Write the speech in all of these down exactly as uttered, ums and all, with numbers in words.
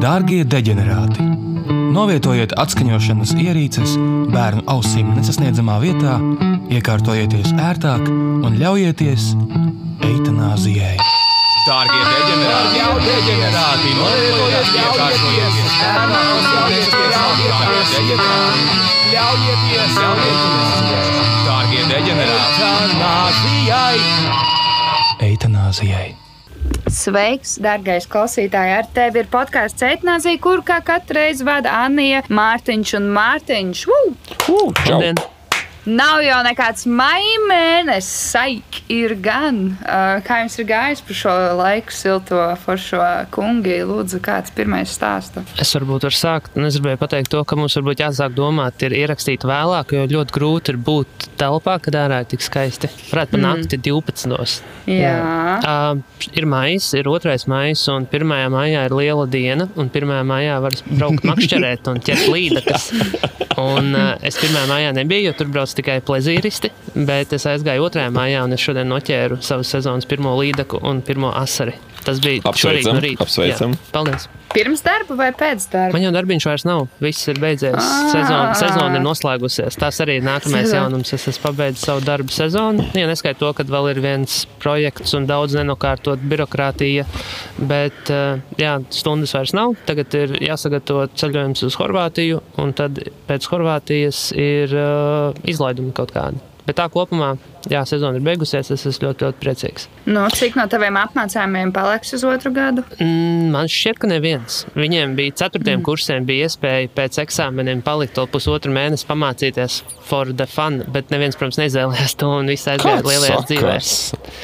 Dārgie deģenerāti! Novietojiet atskaņošanas ierīces bērnu ausīm nesasniedzamā vietā, iekārtojieties ērtāk un ļaujieties eitanāzijai. Dārgie deģenerāti! Jau deģenerāti! Novietojiet, iekārtojieties ērtāk un ļaujieties eitanāzijai. Ļaujieties, ļaujieties! Dārgie deģenerāti! Eitanāzijai! Eitanāzijai! Sveiks, dārgais klausītāji! Ar tevi ir podkāsts Eitanāzija, kur kā katru reizi vada Annija, Mārtiņš un Mārtiņš. Uu! Uh, čau! Nav jau nekāds maija mēnesis, saik ir gan. Uh, kā jums ir gājis par šo laiku silto foršo kungi? Lūdzu, kāds pirmais stāsta? Es varbūt varu sākt, un es gribēju pateikt to, ka mums varbūt jāsāk domāt, ir ierakstīt vēlāk, jo ļoti grūti ir būt telpā, kad ārā ir tik skaisti. Varētu pa nakti mm. divpadsmitos. Jā. Uh, ir maijs, ir otrais maijs, un pirmajā maijā ir liela diena, un pirmajā maijā var braukt makšķerēt un ķert līdekas. Un uh, es pirmajā maijā nebiju, jo tur brauc tikai plezīristi, bet es aizgāju otrajā maijā, un es šodien noķēru savu sezonas pirmo līdeku un pirmo asari. Tas bija šorīt no rīta. Apsveicam. Jā, paldies. Pirms darba vai pēc darba? Man jau darbiņš vairs nav. Viss ir beidzies. Sezona, sezona ir noslēgusies. Tas arī ir nākamais jaunums. Es esmu pabeidzis savu darbu sezonu. Ja neskait to, kad vēl ir viens projekts un daudz nenokārtot birokrātija, bet jā, stundas vairs nav. Tagad ir jāsagatavo ceļojums uz Horvātiju, un tad pēc Horvātijas ir uh, izlaidumi kaut kādi. Bet tā kopumā, jā, sezona ir beigusies, es esmu ļoti, ļoti priecīgs. Nu, cik no taviem apmācājumiem paliks uz otru gadu? Mm, man šķiet, ka neviens. Viņiem bija ceturtiem mm. kursiem bija iespēja pēc eksāmeniem palikt to pusotru mēnesi pamācīties for the fun, bet neviens, protams, neizvēlējās to un viss aizgāja lielajās dzīvēs.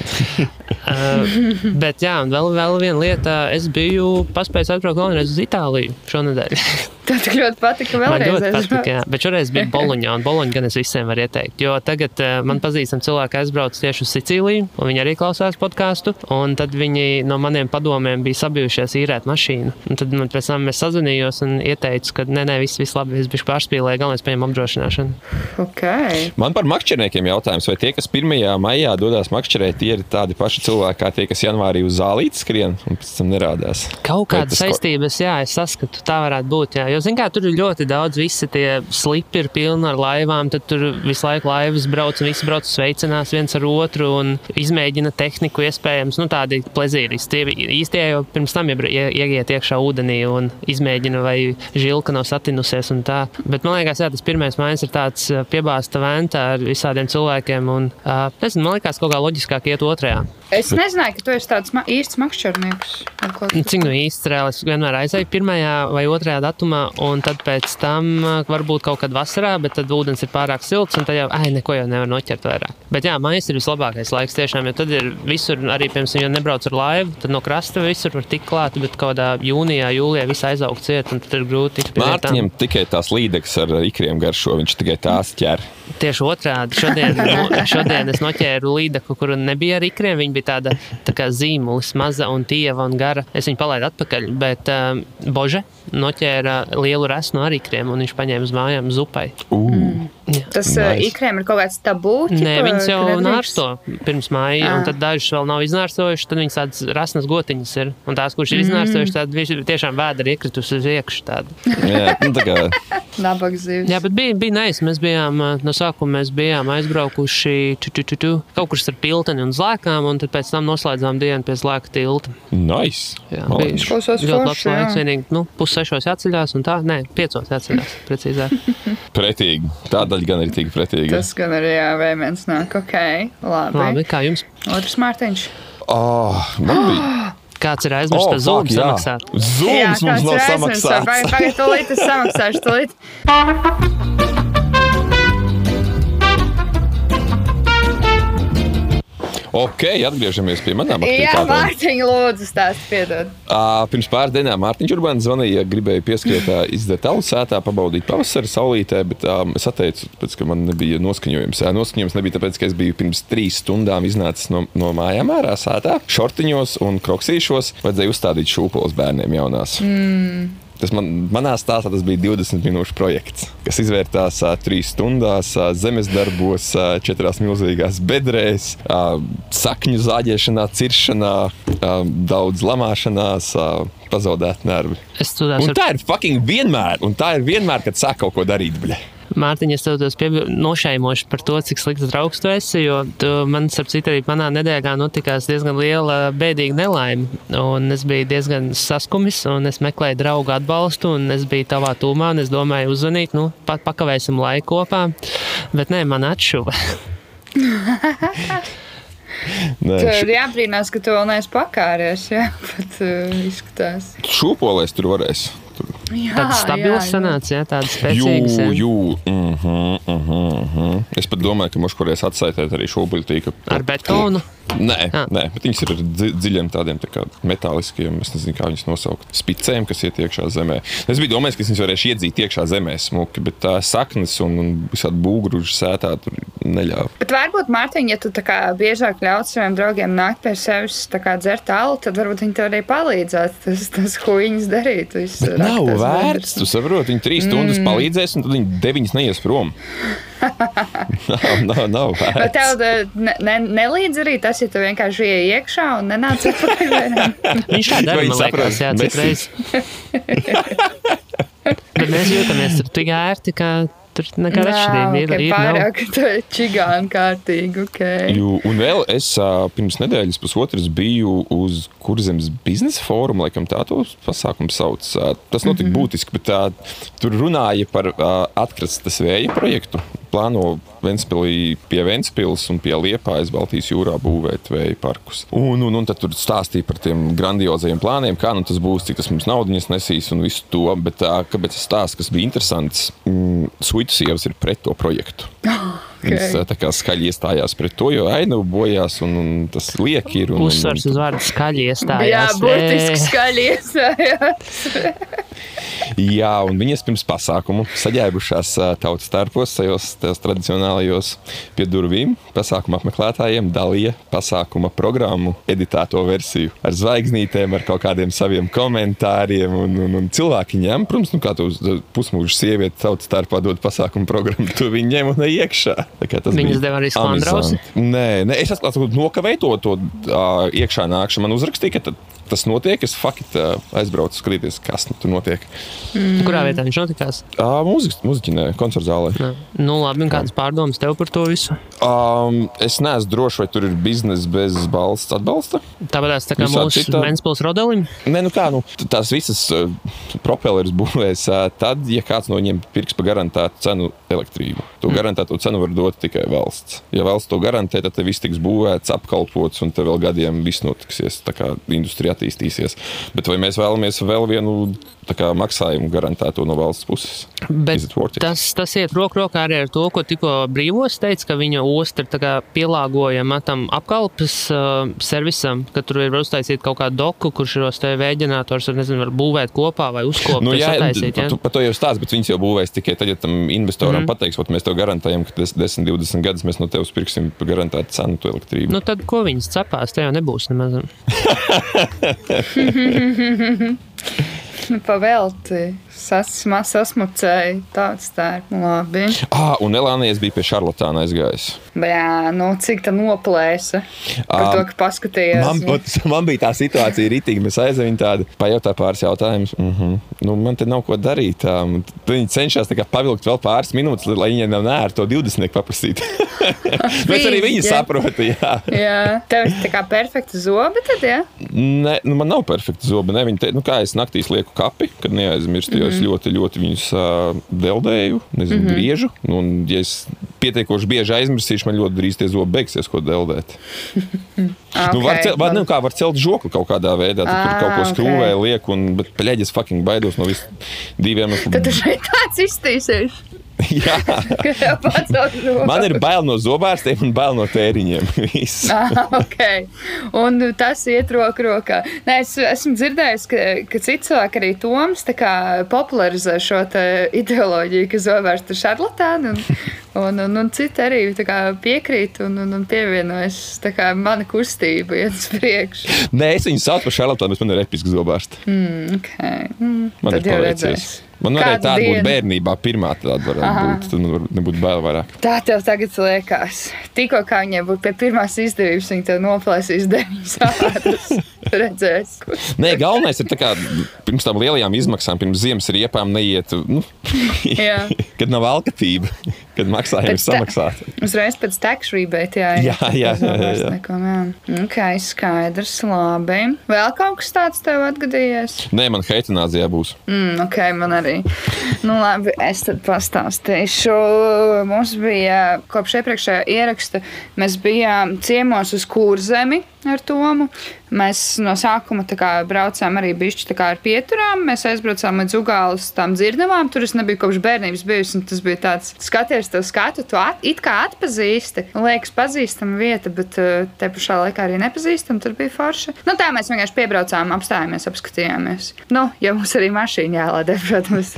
uh, bet jā, un vēl, vēl viena lieta, es biju paspējis atbraukt vēlreiz uz Itāliju šonedēļ. Tā tik ļoti patika vēlreiz. Man ļoti patika, jā. Bet šoreiz bija Boloņā, un Boloņa gan es visiem varu ieteikt, jo tagad uh, man pazīstam cilvēki aizbrauc tieši uz Sicīliju, un viņi arī klausās podcastu, un tad viņi no maniem padomiem bija sabijušies īrēt mašīnu. Un tad man pēc tam es sazvanījos un ieteicu, ka nē, nē, viss, viss labi, es bišķi pārspīlēju, galvenais paņem apdrošināšanu. Okay. Man par makšķerniekiem jautājums, vai tie, kas pirmajā maijā dodās makšķerēt, tie ir tādi paši cilvēki, kā tie, kas janvārī uz zālīti skrien, un pēc tam nerādās? Kaut kādas saistības, jā, es saskatu, tā varētu būt, jā. Jo, zin kā, tur ir ļoti daudz, visi tie slipi ir pilni ar laivām, tad tur visu laiku laivas brauc un visi brauc sveicinās viens ar otru un izmēģina tehniku iespējams, nu tādi plezīristi. Īstie jau pirms tam ieiet iekšā ūdenī un izmēģina, vai žilka nav satinusies un tā. Bet man liekas, jā, tas pirmais mājas ir tāds piebāsta venta ar visādiem cilvēkiem un, uh, nezinu, man liekas, kaut kā loģiskāk iet otrajā. Es nezināju, ka tu esi tāds ma- īsts makšķernieks. Cik nu īsts reāli, es vienmēr aizēju pirmajā vai otrajā datumā, un tad pēc tam varbūt kaut kad vasarā, bet tad ūdens ir pārāk silts, un tad jau, ai, neko jau nevar noķert vairāk. Bet jā, mājas ir vislabākais laiks tiešām, jo tad ir visur, arī, piemēram, ja nebrauc ar laivu, tad no krasta visur var tikt klāt, bet kādā jūnijā, jūlijā viss aizaug ciet, un tad ir grūti tikt pie vietām. Mārtiņam tikai tās līdekas ar ikriem garšo, viņš tikai tās ķer. Tieši otrādi. Šodien, šodien es noķēru līdeku, kuru nebija ar ikriem, viņa bija tāda tā kā zīmulis, maza un tieva un gara. Es viņu palaidu atpakaļ, bet um, Bože noķēra lielu resnu ar ikriem, un viņš paņēma uz mājām zupai. Uh. Jā. Tas nice. Ikriem ir kaut kāds tabū? Nē, viņas jau nārsto pirms māja, un tad dažas vēl nav iznārstojuši, tad viņas tādas rasnas gotiņas ir. Un tās, kurš ir iznārstojuši, tad tiešām vēdera iekritus uz iekšu tādu. Jā, nu tā kā... Nabaks zivs. Jā, bet bija, bija nice. Mēs bijām, no sākuma mēs bijām aizbraukuši tu, tu, tu, tu, kaut kur starp Pilteni un Zlēkām, un tad pēc tam noslēdzām dienu pie Zlēku tilta. Nice. Jā, bija ļoti labs laiks, vienīgi, nu, pus sešos jāceļās, un tā, nē, piecos jāceļās, precīzāk. Pretīgi. Tā daļa gan ir tik pretīga. Tas gan arī, jā, vēmens nāk. Ok, labi. Labi, kā jums? Otrs Mārtiņš. Oh, man bija... Kāds ir aizmirst oh, Zoom samaksāt? Zooms mums nav samaksāts. Pagad, tūlīt es samaksāšu, tūlīt. Ok, atgriežamies pie manām aktivitātēm. Jā, Mārtiņa, lūdzu, stāst, piedod. Uh, pirms pāris dienām Mārtiņš Urbāns zvanīja, gribēja pieskriet izdēt alu sētā, pabaudīt pavasari saulītē, bet um, es atteicu, pēc, ka man nebija noskaņojums. Jā, noskaņojums nebija tāpēc, ka es biju pirms trīs stundām iznācis no, no mājām ārā sētā, šortiņos un kroksīšos. Vajadzēja uzstādīt šūpoles bērniem jaunās. Mm. Tas man, manā stāstā tas bija divdesmit minūšu projekts, kas izvērtās uh, trīs stundās, uh, zemes darbos, uh, četrās milzīgās bedrēs, uh, sakņu zāģēšanā, ciršanā, uh, daudz lamāšanās, uh, pazaudēt nervi. Un tā ir fucking vienmēr, un tā ir vienmēr, kad sāk kaut ko darīt, bļa. Mārtiņ, es tev tos nošaimošu par to, cik slikts draugs tu esi, jo tu, man, starp citu, arī manā nedēļā notikās diezgan liela bēdīga nelaime. Un es biju diezgan saskumis, un es meklēju draugu atbalstu, un es biju tavā tūmā, un es domāju uzzvanīt, nu, pat pakavēsim laiku kopā, bet nē, man atšuva. Nē, tur ir jābrīnās, ka tu vēl neesi pakāries, jā, pat uh, izskatās. Šūpolēs tur varēs. Tur. Jā, tāds stabils sanāca, jā, tāds spēcīgs. Jū, jū, mhm, mhm, mhm. Es pat domāju, ka mums varēs atsaitēt arī šūpuļtīka. Ar betonu? Nē, ah. nē, bet viņas ir ar dzi dziļiem tādiem tā kā metāliskiem, es nezinu, kā viņas nosaukt, spicēm, kas iet iekšā zemē. Es biju domājis, ka viņas varēšu iedzīt iekšā zemē smuki, bet tā saknes un, un visādi būgruži sētā tur neļāva. Bet varbūt, Mārtiņ, ja tu tā kā biežāk ļaut saviem draugiem nākt pie sevis tā kā dzert alu, tad varbūt viņi tev arī palīdzētu tas, tas ko viņas darīt. Bet nav vērts, tu saproti, viņi trīs stundas mm. palīdzēs un tad viņi deviņas neies prom. nav, nav, nav vērts. Bet tev ne, ne, nelīdz arī tas, ja tu vienkārši ieej iekšā un nenāc atpakaļ. Viņš tā dara, man liekas, jā, cik reiz. Bet mēs jūtamies tur tik ērti, ka tur nekā atšķirība ir. Okay, pārāk čigāni kārtīgi, okay. Jū, un vēl es pirms nedēļas pusotras biju uz Kurzemes biznesa fórumu, laikam tā to pasākumu sauc. Tas notika mm-hmm. būtiski, bet tā, tur runāja par atkrastes vēja projektu. Plāno Ventspilī pie Ventspils un pie Liepājas Baltijas jūrā būvēt vēja parkus. Un, un, un tad tur stāstīja par tiem grandiozajiem plāniem, kā nu tas būs, cik tas mums naudiņas nesīs un visu to. Bet tā, kāpēc tas stāsts, kas bija interesants, mm, Suitu sievas ir pret to projektu. Okay. Viņas tā kā skaļi iestājās pret to, jo ainavu bojās un, un tas lieki ir. Un, Uzsvars uz vārdu skaļi iestājās. Jā, burtiski skaļi iestājās. Jā, un viņas pirms pasākumu saģēbušās tautas starpos, tajos tradicionālajos pie durvīm. Pasākuma apmeklētājiem dalīja pasākuma programmu editēto versiju ar zvaigznītēm, ar kaut kādiem saviem komentāriem. Un, un, un cilvēki ņem, protams, nu kā tu pusmūžu sievieti tautas starpā dod pasākuma programmu, tu viņi ņem un iekšā. Viņas deva arī sklandrausi? Nē, nē, es atklātu, nokavēju to, to uh, iekšā nākšanu. Man uzrakstīja, ka tad, tas notiek, es fuck it, uh, aizbraucu skatīties, kas nu tur notiek. Mm. Kurā vietā viņš notikās? Uh, mūzikas, muziķinē, koncertu zālē. Nā. Nu labi, un kādas pārdomas tev par to visu? Um, es neesmu droši, vai tur ir biznesa bez balsts atbalsta. Tāpēc tā kā mūsu citā... Ventspils rodelim? Nē, nu kā, nu, tās visas uh, propelleris būvēs uh, tad, ja kāds no viņiem pirks pa garantētu cenu elektrību. To mm. garantēto cenu var dot tikai valsts. Ja valsts to garantē, tad te viss tiks būvēts, apkalpots, un te vēl gadiem viss notiksies, tā kā industrija attīstīsies. Bet vai mēs vēlamies vēl vienu tā kā maksājumu garantēto no valsts puses? Bet tas, tas iet roku rokā arī ar to, ko tikko Brīvos teica, ka viņa osta ir tā kā pielāgojama tam apkalpes uh, servisam, ka tur ir uztaisīt kaut kādu doku, kurš šos te vēģinators var, nezinu, var būvēt kopā vai uzkopt. Nu, jā, sataisīt, jā? Par to jau stāst, bet viņas jau būvēs tikai tad, ja tam investoram mm. pateiks, ot, mēs tev garantējam, ka desmit, divdesmit gadus mēs no tevis pirksim par garantētu cenu to elektrību. Nu tad, ko viņas cepās, te jau nebūs nemaz. Pavelti. Sasmā sasmucēja tāds tērp. Labi. Ah, un Elānijas bija pie šarlatāna aizgājis. Jā, nu cik tā noplēsa par um, to, ka paskatījās. Man, man bija tā situācija ritīgi, mēs aizvien tādu pajautā pāris jautājumus. Mm-hmm. Nu, man te nav ko darīt. Um, viņi cenšas tā kā pavilkt vēl pāris minūtes, lai viņiem nav nēr to divdesmitnieku paprasīt. Mēs arī viņi saprota, jā. Jā. Tev ir tā kā perfekta zobi tad, jā? Nē, nu man nav perfekta zobi. Ne, viņi te, nu kā es naktīs lieku kapi, kad neaizmirstu, jo es ļoti, ļoti viņus uh, deldēju, nezinu, mm-hmm. griežu. Un, ja es pietiekoši bieži aizmirsīšu, man ļoti drīz tie zobi beigsies, ko deldēt. okay, nu, var, cel, var, nu, kā, var celt žokli kaut kādā veidā, tad ah, tur kaut ko skrūvē okay. liek, un, bet pleģis fucking baidos no visu diviem. Tad tu šeit tāds iztīsies. Jā. Man ir bail no zobārstiem un bail no tēriņiem. ah, okay. Un tas iet roku rokā. Nē, es esmu dzirdējis, ka, ka cits cilvēki arī Toms tā kā popularizē šo ideoloģiju, ka zobārsti ir šarlatāni. Un, un, un, un citi arī tā kā piekrīt un, un, un pievienojas tā kā mana kustība iet uz priekšu. Nē, es viņu sauc par šarlatānu, bet man ir episki zobārsti. Mm, okay. mm, man ir paveicies. Man varēja tāda būt bērnībā, pirmā tāda varētu Aha. būt, tad man nebūtu bail vairāk. Tā tev tagad liekas. Tikko kā viņai būtu pie pirmās izdevības, viņa tev noplēsīs deviņas ādus. Redzēs. Nē, galvenais ir tā kā pirms tām lielajām izmaksām, pirms ziemas riepām neiet, nu, kad nav alkatība, kad maksājumi ir samaksāti. Uzreiz pēc tax rebate, jā. Jā, jā, jā. jā, jā. Neko, jā. Ok, skaidrs, labi. Vēl kaut kas tāds tev atgadījies? Nē, man heitanāzijā būs. Mm, ok, man arī. Nu labi, es tad pastāstīšu. Mums bija kopš iepriekšējā ieraksta, mēs bijām ciemos uz Kurzemi ar Tomu. Mēs no sākuma tā kā braucām arī bišķi tā kā ar pieturām. Mēs aizbraucām līdz Ugāles tām dzirdavām. Tur es nebiju kopš bērnības bijusi, un tas bija tāds skaties tev skatu, tu at, it kā atpazīsti. Liekas pazīstama vieta, bet te pašā laikā arī nepazīstam, tur bija forši. Nu tā mēs vienkārši piebraucām, apstājāmies, apskatījāmies. Nu, ja mums arī mašīna jālādē, protams,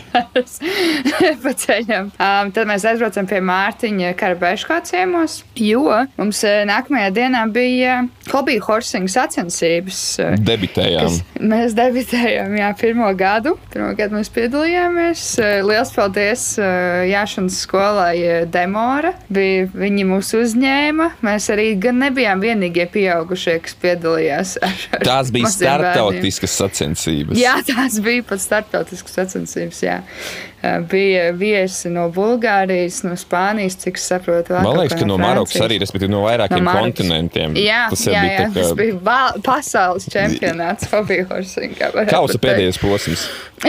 pa ceļam. Um, tad mēs aizbraucām pie Mārtiņa Karabeškā ciemos, jo mums nākamajā dienā bija hobby horsing sacensības. Debitējām. Mēs debitējām, jā, pirmo gadu. Pirmo gadu mēs piedalījāmies. Liels paldies jāšanas skolai Demora. Bija, viņi mūs uzņēma. Mēs arī gan nebijām vienīgie pieaugušie, kas piedalījās. Ar, ar tās bija starptautiskas sacensības. Jā, tās bija pat starptautiskas sacensības, jā. Bija viesi no Bulgārijas, no Spānijas, cik es saprotu. Man liekas, ka no Marokas arī, respektīvi no vairākiem no kontinentiem. Jā, tas jā, jā, tā kā... tas bija pasaules čempionāts hobby horsing. Kausa pēdējais posms.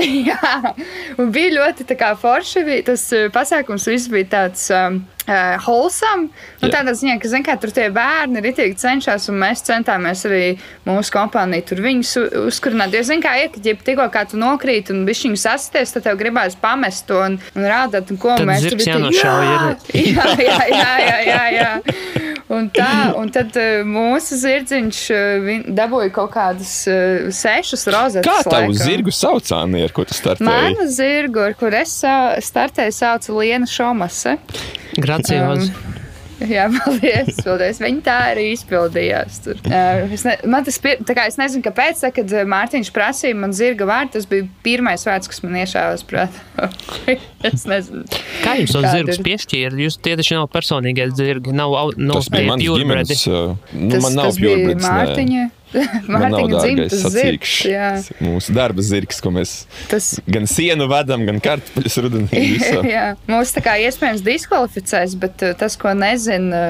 Jā, un bija ļoti tā kā forši. Tas pasākums viss bija tāds... Um, Uh, wholesome. Nu, tādā ziņā, ka, zin kā, tur tie bērni ritīgi cenšas, un mēs centāmies arī mūsu kompāniju tur viņus uzkurināt. Jo, zin kā, ir, ka, ja tikko kā tu nokrīt un bišķiņu sasties, tad tev gribās pamest to un, un rādāt, un ko tad mēs tur bija. Jā, jā, jā, jā, jā, jā, jā. Un tā, un tad uh, mūsu zirdziņš uh, dabūja kaut kādas uh, sešas rozetes. Kā tavu laikam. Zirgu saucāni, ar ko tu startēji? Manu zirgu, ar kur es startēju, sauca Liena Šomase. Graciozi. Um, jā, paldies, paldies. Viņi tā arī izpildījās tur. Uh, es, ne, man tas, pir, tā kā es nezinu, kāpēc, tā, kad Mārtiņš prasīja man zirga vārdu, tas bija pirmais vārds, kas man iešāvās prātā. Es nezinu. Kā jums tos zirgus piešķīra? Jūs tie taču nav personīgie zirgi, nav, nav tas bija mans ģimenes, uh, nu, tas, man nav tas bija Mārtiņa. Man nav dārgais zirgs, sacīkšs. Mūsu darba zirgs, ko mēs tas... gan sienu vedam, gan kartupeļus rudenī visā. Jā, mūs tā kā iespējams diskvalificēs, bet tas, ko nezina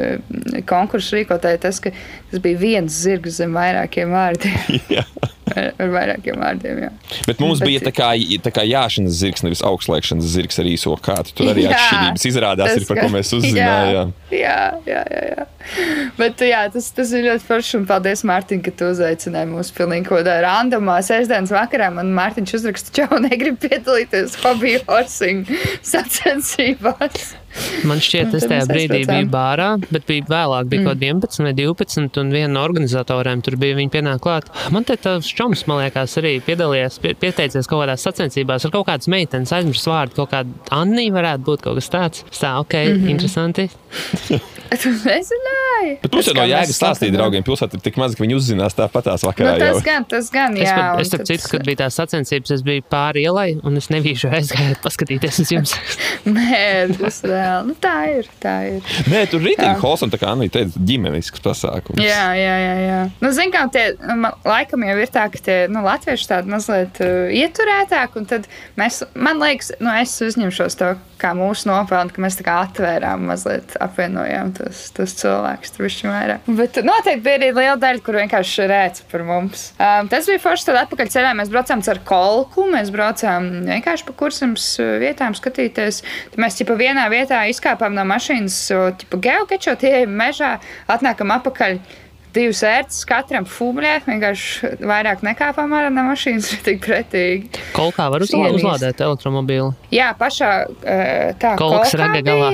konkursu rīkotāji, tas, ka tas bija viens zirgs zem vairākiem vārdiem. Jā. Ar, ar vairākiem vārdiem, jā. Bet mums bet... bija tā kā, tā kā jāšanas zirgs, nevis augstslēgšanas zirgs ar īso kātu. Tur arī jā, atšķirības izrādās, ir, par ko mēs uzzinājām. Jā, jā, jā, jā. Bet jā, tas, tas ir ļoti forši, un paldies, Mārtiņ, ka tu uzaicināji mūs pilnīgi kaut kādā randomā sestdienas vakarā. Man Mārtiņš uzraksta, čau, negrib piedalīties hobby horsing sacensībās. Man šķiet, es tajā brīdī biju bārā, bet bija vēlāk, bija mm. kaut vienpadsmit vai divpadsmit, un viena no organizatoriem tur bija viņa pienāk klāt. Man te tavs čoms, man liekas, arī piedalījās, pie, pieteicies kaut kādās sacensībās ar kaut kādas meitenes, aizmirst vārdu, kaut kāda Annī varētu būt kaut kas tāds. Tā, ok, mm-hmm. interesanti. Tu nezināji? Bet mums jau no jēgas stāstīt draugiem, pilsētā ir tik maz, ka viņi uzzinās tāpatās vakarā. Nu, tas jau. gan, tas gan, jā. Es, es tad citu, kad bija tās sacensības, es biju pāri ielai, un es nebīšu aizgājot paskatīties uz jums. Nē, tas vēl, nu tā ir, tā ir. Nē, tur rītīgi Holson, tā kā Anī teica, ģimenisks pasākums. Jā, jā, jā, jā. Nu, zin kā, tie, man, laikam jau ir tā, ka tie, nu, latvieši tādi mazliet uh, ieturētāk, un tad mēs, man liekas, nu, es uzņemšos to, kā mūsu nopelni, ka mēs tā kā atvērām, mazliet apvienojām tos, tos cilvēkus, tur višķi vairāk. Bet noteikti bija arī liela daļa, kur vienkārši rēca par mums. Um, tas bija forši, tad atpakaļ ceļā mēs braucām ar kolku, mēs braucām vienkārši pa kursams vietām skatīties. Tad mēs ķipa vienā vietā izkāpām no mašīnas, ķipa geokečot, ieejam mežā, atnākam apakaļ. divas ērtas katram fūmļēt, vienkārši vairāk nekāpām ārā no mašīnas, ir tik pretīgi. Kolkā var uz, uzlādēt elektromobīli? Jā, pašā tā Kolkas kolkā raga galā.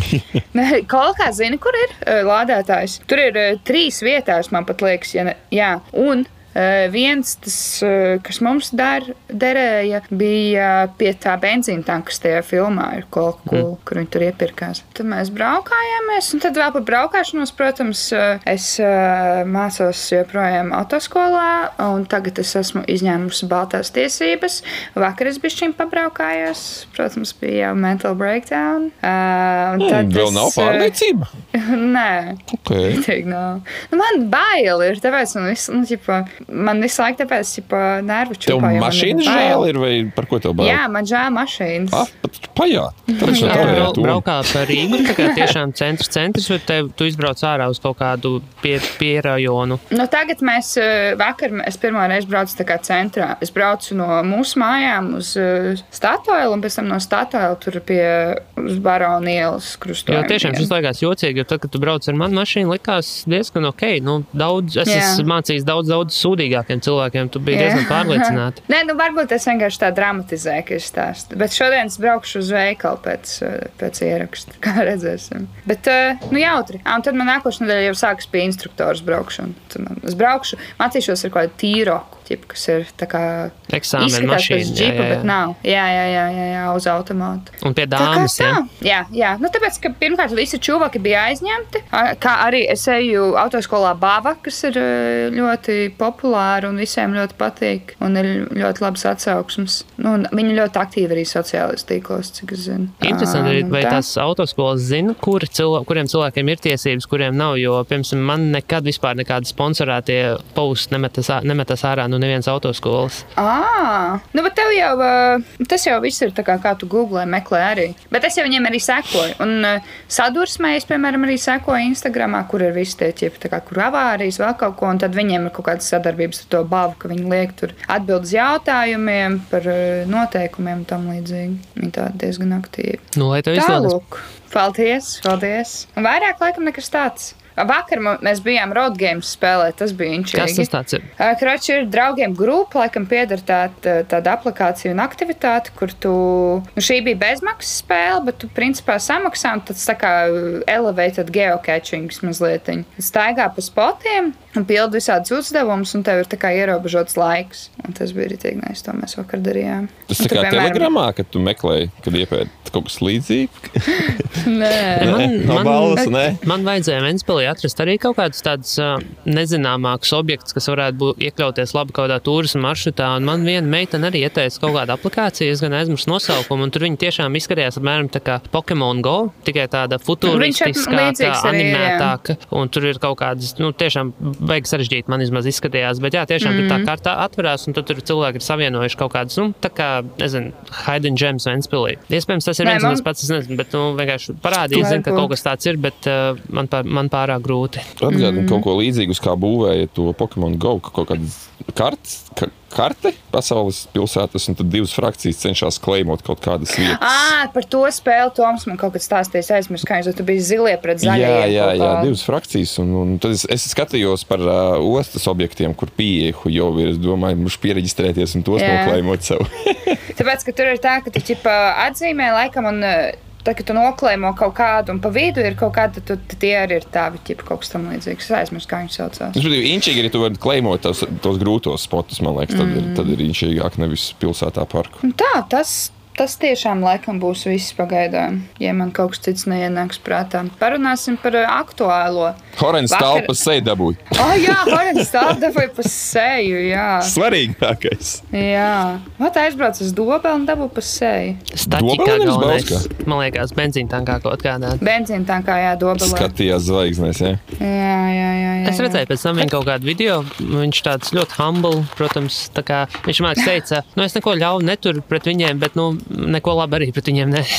bija. Kolkā zini, kur ir lādētājs? Tur ir trīs vietās, man pat liekas, ja ne, jā, un Uh, viens, tas, uh, kas mums dar, derēja, bija pie tā benzīna tanka, kas tajā filmā ir kaut ko, mm. kur viņi tur iepirkās. Tad mēs braukājāmies, un tad vēl par braukāšanos, protams, uh, es uh, mācos joprojām autoskolā, un tagad es esmu izņēmusi baltās tiesības. Vakar es bišķiņ pabraukājos, protams, bija jau mental breakdown. Uh, un tad mm, vēl es, nav pārliecība? Uh, nē, okay. Teik, nav. Nu, man bail ir, tāpēc man visu, nu, ķipa, man visu laiku tāpēc, ja nervu čupā. Tev mašīnas žēl ir, vai par ko tev bail? Jā, man žēl mašīnas. Ah, pat pajāt. Tāpēc Jā. tā Tu braukā par Rīgu, tā kā tiešām centrs centrs, vai tev, tu izbrauc ārā uz kaut kādu pie, pierajonu? Nu, tagad mēs, vakar es pirmo reizi braucu tā kā centrā. Es braucu no mūsu mājām uz Statoilu, un pēc tam no Statoilu tur pie uz Barona ielas krustojuma. Jo tiešām šis laikās jocīgi, jo tad, kad tu brauc ar manu mašīnu, likās diezgan ok. Nu, daudz, es Jā. esmu mācījis daudz, daudz sūdīgākiem cilvēkiem. Tu biji diezgan pārliecināti. Nē, nu varbūt es vienkārši tā dramatizēju, ka es stāstu. Bet šodien es braukšu uz veikalu pēc, pēc ieraksta, kā redzēsim. Bet, nu jautri. Un tad man nākošais nedēļa jau sākas pie instruktors braukšanu. Tad man, es braukšu, mācīšos ar kādu tīroku. Tipu, kas ir tā kā eksāmena mašīna, džipa, jā, jā, jā. Bet nav. Jā, jā, jā, jā, jā, uz automātu. Un pie dāmas, jā? Jā, jā. Nu, tāpēc, ka pirmkārt visi čuvaki bija aizņemti. Kā arī es eju autoskolā Bava, kas ir ļoti populāra un visiem ļoti patīk. Un ir ļoti labas atsauksmes. Nu, viņi ļoti aktīvi arī sociālajos tīklos, cik es zinu. Interesanti, um, vai tā. tās autoskolas zina, kur cilvē, kuriem cilvēkiem ir tiesības, kuriem nav, jo, piemēram, man nekad vispār nekādi sponsorētie posts nemetas, nemetas ārā no nevienas autoskolas. Ā, nu, bet tev jau, tas jau viss ir tā kā, kā tu googlē, meklē arī. Bet es jau viņiem arī sekoju. Un sadursmē es, piemēram, arī sekoju Instagramā, kur ir visi tie ķipi, tā kā, kur avārijas, vēl kaut ko, un tad viņiem ir kaut kādas sadarbības ar to Bavu, ka viņi liek tur atbild uz jautājumiem par noteikumiem un tam līdzīgi. Viņi tādi diezgan aktīvi. Nu, lai tev izdodas. Tālūk. Paldies, paldies. Un vairāk laikam nekas tāds. Vakar mēs bijām road games spēlēt, tas bija inčīgi. Kas tas tāds ir? Kroči ir draugiem grupa, laikam pieder tā, tāda aplikācija un aktivitāte, kur tu, nu šī bija bezmaksas spēle, bet tu principā samaksā un tas tā kā elevated geocachings mazlietiņ. Staigā pa spotiem un pildi visādus uzdevumus un tev ir tā kā ierobežots laiks. Un tas bija ritīgi nais, to mēs vakar darījām. Tas tā kā piemēram... telegramā, kad tu meklēji, kad iepēdi kaut kas līdzīgi? Nē. Man, man, balvas, nē. Man vajadzēja Ventspilī atrast arī kaut kādus tādus uh, nezināmākus objektus, kas varētu būt iekļauties labi kaut kādā turisma maršrutā. Un man viena meitene arī ieteica kaut kādu aplikāciju, es gan aizmirsu nosaukumu, un tur viņi tiešām izskatījās apmēram tā kā Pokemon Go, tikai tāda futuristiskāka, animētāka. Un tur ir kaut kādas, nu, tiešām baigi sarežģīti man izmaz izskatījās, bet jā, tiešām mm. tur tā kartā atverās, un tad tur cilvēki ir savienojuši kaut kādus, nu, tā kā, nezinu, Hidden Gems Ventspilī. Iespējams, tas ir viens un tas pats, es nezinu, bet, nu, vienkārši parādīja, zinu, ka kaut kas tāds ir, bet uh, man, pār, man pārāk grūti. Atgādini mm. kaut ko līdzīgu, kā būvēja to Pokemon Go, kaut kādas kartes, ka, karte pasaules pilsētas, un tad divas frakcijas cenšas kleimot kaut kādas vietas. Ā, par to spēli Toms man kaut kad stāstījis aizmirst, kā jūs tu biji zilie pret zaļajiem. Jā, jā, jā, divas frakcijas, un, un tad es, es skatījos par uh, ostas objektiem, kur pieeju, jau ir, es domāju, mušu piereģistrēties un tos nokleimot sev. Tāpēc, ka tur ir tā, ka tu ķipa atzīmē laikam un tad, kad tu noklēmo kaut kādu un pa vidu ir kaut kāda, tad tu, tie arī ir tāvi ķipa kaut kas tam līdzīgs. Es aizmirstu, kā viņi saucās. Es būtu inčīgi, ja tu vari kleimot tos, tos grūtos spotus, man liekas, tad, mm. ir, tad ir inčīgāk nevis pilsētā parku. Un tā, tas... Tas tiešām laikam būs viss pagaidām, ja man kaut kas cits neienāks prātā. Parunāsim par aktuālo. Horens Vakar... tālu pa seju dabūj. O, oh, jā, Horens tālu dabūj pa seju, jā. Svarīgākais. Jā. Vat aizbrauc uz Dobeli un dabū pa seju. Staķikā galvenais, man liekas, benzīntankā kaut kādā. Benzīntankā, jā, Dobelē. Skatījās zvaigznēs, jā. Jā, jā, jā, jā. Es redzēju pēc tam viņa kaut kādu video, viņš tāds ļoti humble, protams, tā kā viņš man teica, nu es neko ļauju neturu pret viņiem, bet, nu, neko labi arī pret viņiem ne.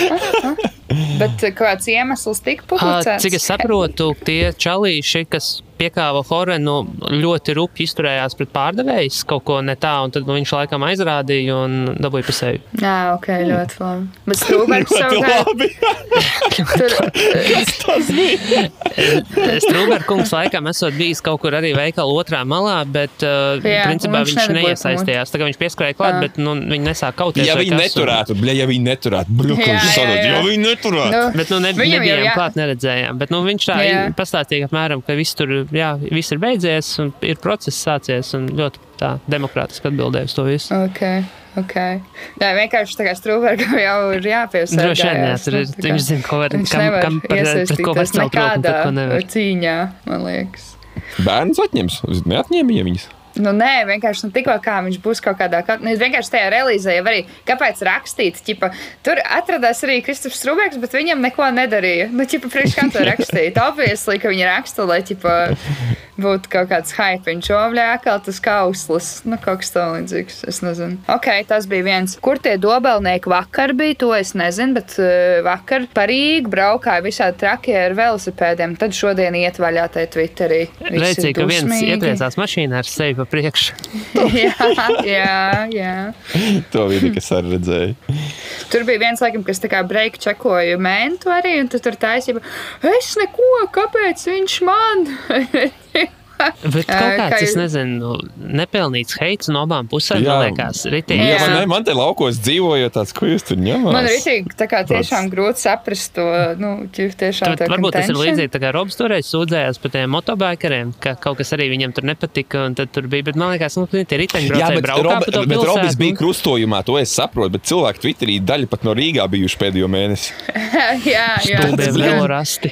Bet kāds iemesls tika publicēts? Cik es saprotu, tie čalīši, kas piekāva Horvenu ļoti rupji izturējās pret pārdevējs, kaut ko ne tā, un tad nu, viņš laikam aizrādīja un dabūja pa sevi. Jā, ok, ļoti labi. Bet Strūbergs savukārt... Strūberg kungs laikam esot bijis kaut kur arī veikala otrā malā, bet uh, Jā, principā viņš, viņš neiesaistījās. Tā kā viņš pieskrēja klāt, bet nu, viņi nesāk kauties. Ja viņi neturētu, un... bļa, ja viņi neturētu, bļa, ko viņš sadot, ja viņi neturētu. Nu, bet nu ne, nebijām jau, klāt, neredzējām. Bet nu viņš tā jā. pastāstīja apmēram, ka viss tur, jā, viss ir beidzies un ir process sācies un ļoti tā demokrātiski atbildēja uz to visu. Ok, ok. Jā, vienkārši tā kā Strūbergam jau ir jāpiesargājās. Droši vien, jā, tur viņš zina, ko var, viņš kam, nevar kam par, pret ko var celt roku un pret ko nevar. Cīņā, man liekas. Bērns atņems, neatņēma ja viņas. Nu, nē, vienkārši nu, tikko kā viņš būs kaut kādā. Nu, vienkārši tajā relīzē jau arī kāpēc rakstīt. Ķipa, tur atradās arī Kristaps Strūbergs, bet viņam neko nedarīja. Nu, ķipa, priekš kā to rakstīt. Obviously, ka viņi raksta, lai ķipa, būtu kaut kāds hype. Viņš ovļā atkal tas kauslis. Nu, kaut kas tā līdzīgs. Es nezinu. Ok, tas bija viens. Kur tie dobelnieki vakar bija, to es nezinu, bet uh, vakar pa Rīgu braukāja visādi trakie ar velosipēdiem. Tad šodien iet vaļā tajā Twitterī. Redzēja, ka viens ietriecās mašīnā ar sevi priekš. jā, jā, jā. To vidi, kas arī redzēja. Tur bija viens, laikam, kas tā kā break čekoja mentu arī, un tu tur taisība, es neko, kāpēc viņš man? Bet kaut kāds, es nezinu, nepelnīts heits no abām pusēm, man liekas, ritīgi. Jā, man, ne, man te laukos dzīvojot tāds, ko jūs tur ņemās. Man ritīgi tā kā tiešām grūti saprast to, nu, tiešām tā varbūt tas ir līdzīgi, tā kā Robs toreiz sūdzējās par tiem motobaikeriem, ka kaut kas arī viņam tur nepatika, un tad tur bija, bet man liekas, nu, tie riteņbraucēji braukā pa to pilsētu. Bet Robis bija krustojumā, to es saprotu, bet cilvēki Twitterī daļa pat no Rīgā bijuši pēdējo mēnesi. jā, jā. Stulbie velorasti.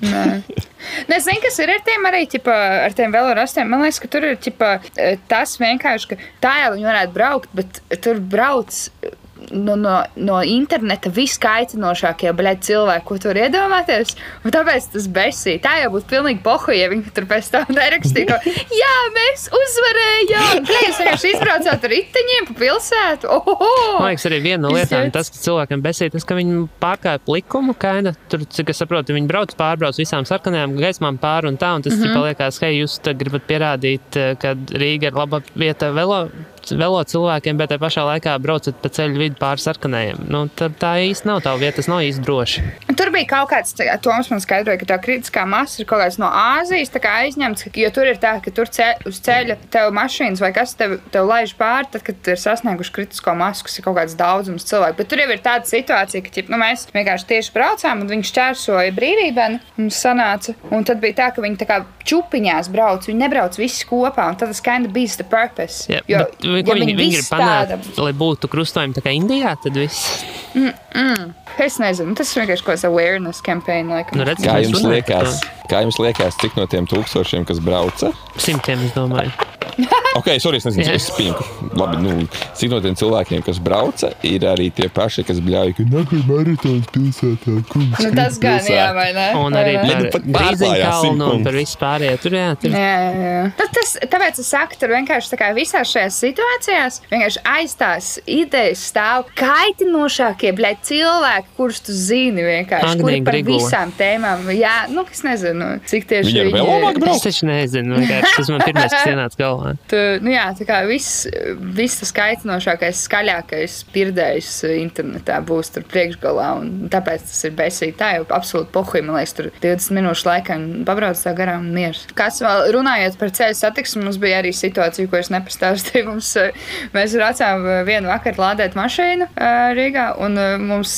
Es zinu, kas ir ar tiem arī, ķipa, ar tiem velorastiem. Man liekas, ka tur ir ķipa, tas vienkārši, ka tā jau viņi varētu braukt, bet tur brauc no, no, no interneta viskaitinošākie, bļaļ, cilvēki, ko tur iedomāties. Un tāpēc tas besī. Tā jau būtu pilnīgi pohu, ja viņi tur pēc tam nerakstīja, ka jā, mēs uzvarējām. Bļaļ, jūs vienkārši izbraucāt ar riteņiem pa pilsētu. Ohoho! Man liekas, arī viena no lietām tas, ka cilvēkiem besī, tas, ka viņi pārkāja likumu, kaina. Tur, cik es saprotu, viņi brauc pārbrauc visām sarkanajām gaismām pāri un tā, un tas, mm-hmm. liekas, hei, jūs gribat pierādīt, ka Rīga ir laba vieta velo, velo cilvēkiem, bet tajā pašā laikā braucat pa ceļu vidu pāri sarkanajiem. Nu, tā, tā īsti nav tā vieta, tas nav īsti droši. Tur bija kaut kāds, Toms man skaidroja, ka tā kritiskā masa ir kaut kāds no Āzijas, tā kā aizņemts, ka, jo tur ir tā, ka tur ceļ, uz ceļa tev mašīnas vai kas tev, tev laiž pāri, tad, kad ir sasnieguši kritisko masu, kas ir kaut kāds daudzums cilvēku. Bet tur jau ir tāda situācija, ka ķip, nu, mēs vienkārši tieši braucām, un viņi šķērsoja brīvībeni, mums sanāca, un tad bija tā, ka viņi tā kā čupiņās brauc, viņi nebrauc visi kopā, un tad tas kinda beats the purpose. Yeah, jo, bet, ja viņi, viņi grib panākt, tāda... lai būtu krustojumi tā kā Indijā, tad viss. Mm, mm. Es nezinu, tas ir vienkārši kaut kāds awareness campaign, laikam. Nu, redz, kā, jums liekas, kā jums liekas, cik no tiem tūkstošiem, kas brauca? Simtiem, es domāju. Ok, sorry, es nezinu, es pieņemu. Labi, nu, cik no tiem cilvēkiem, kas brauca, ir arī tie paši, kas bļauj, ka nākamā maratons pilsētā, kungs. Nu, tas gan, jā, vai ne? Un arī par Grīziņkalnu un par visu pārējo. Tur, jā, tur. Jā, jā. Tad tas, tāpēc es saku, tur vienkārši tā kā visās šajās situācijās vienkārši aiz tās idejas stāv kaitinošākie, bļaļ, cilvēki, kurus tu zini vienkārši, Agnija kuri par Grigula. Visām tēmām. Jā, nu, es nezinu, cik tieši viņi... Viņi ar velomāk brauc? Es taču nezinu, vienkārši tas man pirmais, kas ienāca galvā. Tu, nu jā, tā kā viss, viss tas kaitinošākais, skaļākais pirdējs internetā būs tur priekšgalā, un tāpēc tas ir besīgi. Tā jau absolūti pohuj, man liekas, tur divdesmit minūšu laikā pabrauc tā garām un miers. Kas vēl runājot par ceļu satiksmi, mums bija arī situācija, ko es nepastāstīju. Mums, mēs braucām vienu vakaru lādēt mašīnu Rīgā, un mums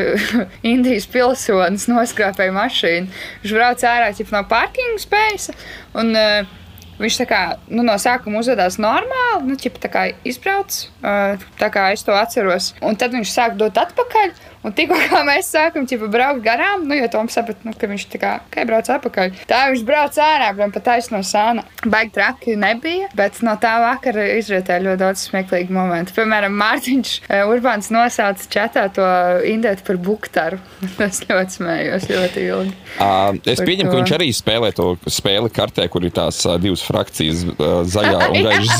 Indijas pilsonis noskrāpēja mašīnu. Viņš brauc ārā ķip no parkinga spējas, un viņš tā kā, nu, no sākuma uzvedās normāli, nu, ķip tā kā izbrauc, tā kā es to atceros. Un tad viņš sāk dot atpakaļ, un tikko kā mēs sākam, ķipa, braukt garām, nu, jo Toms saprat, nu, ka viņš tā kā, kā brauc atpakaļ. Tā viņš brauc ārā, brauc pa taisno sāna. Baigi traki nebija, bet no tā vakara izrietēja ļoti daudz smieklīgi momenti. Piemēram, Mārtiņš Urbāns nosauca čatā to indētu par buktaru. Es ļoti smējos, ļoti ilgi. Uh, es pieņemu, ka viņš arī spēlē to spēli kartē, kur ir tās uh, divas frakcijas, uh, zaļā un gaiša zilā, kurā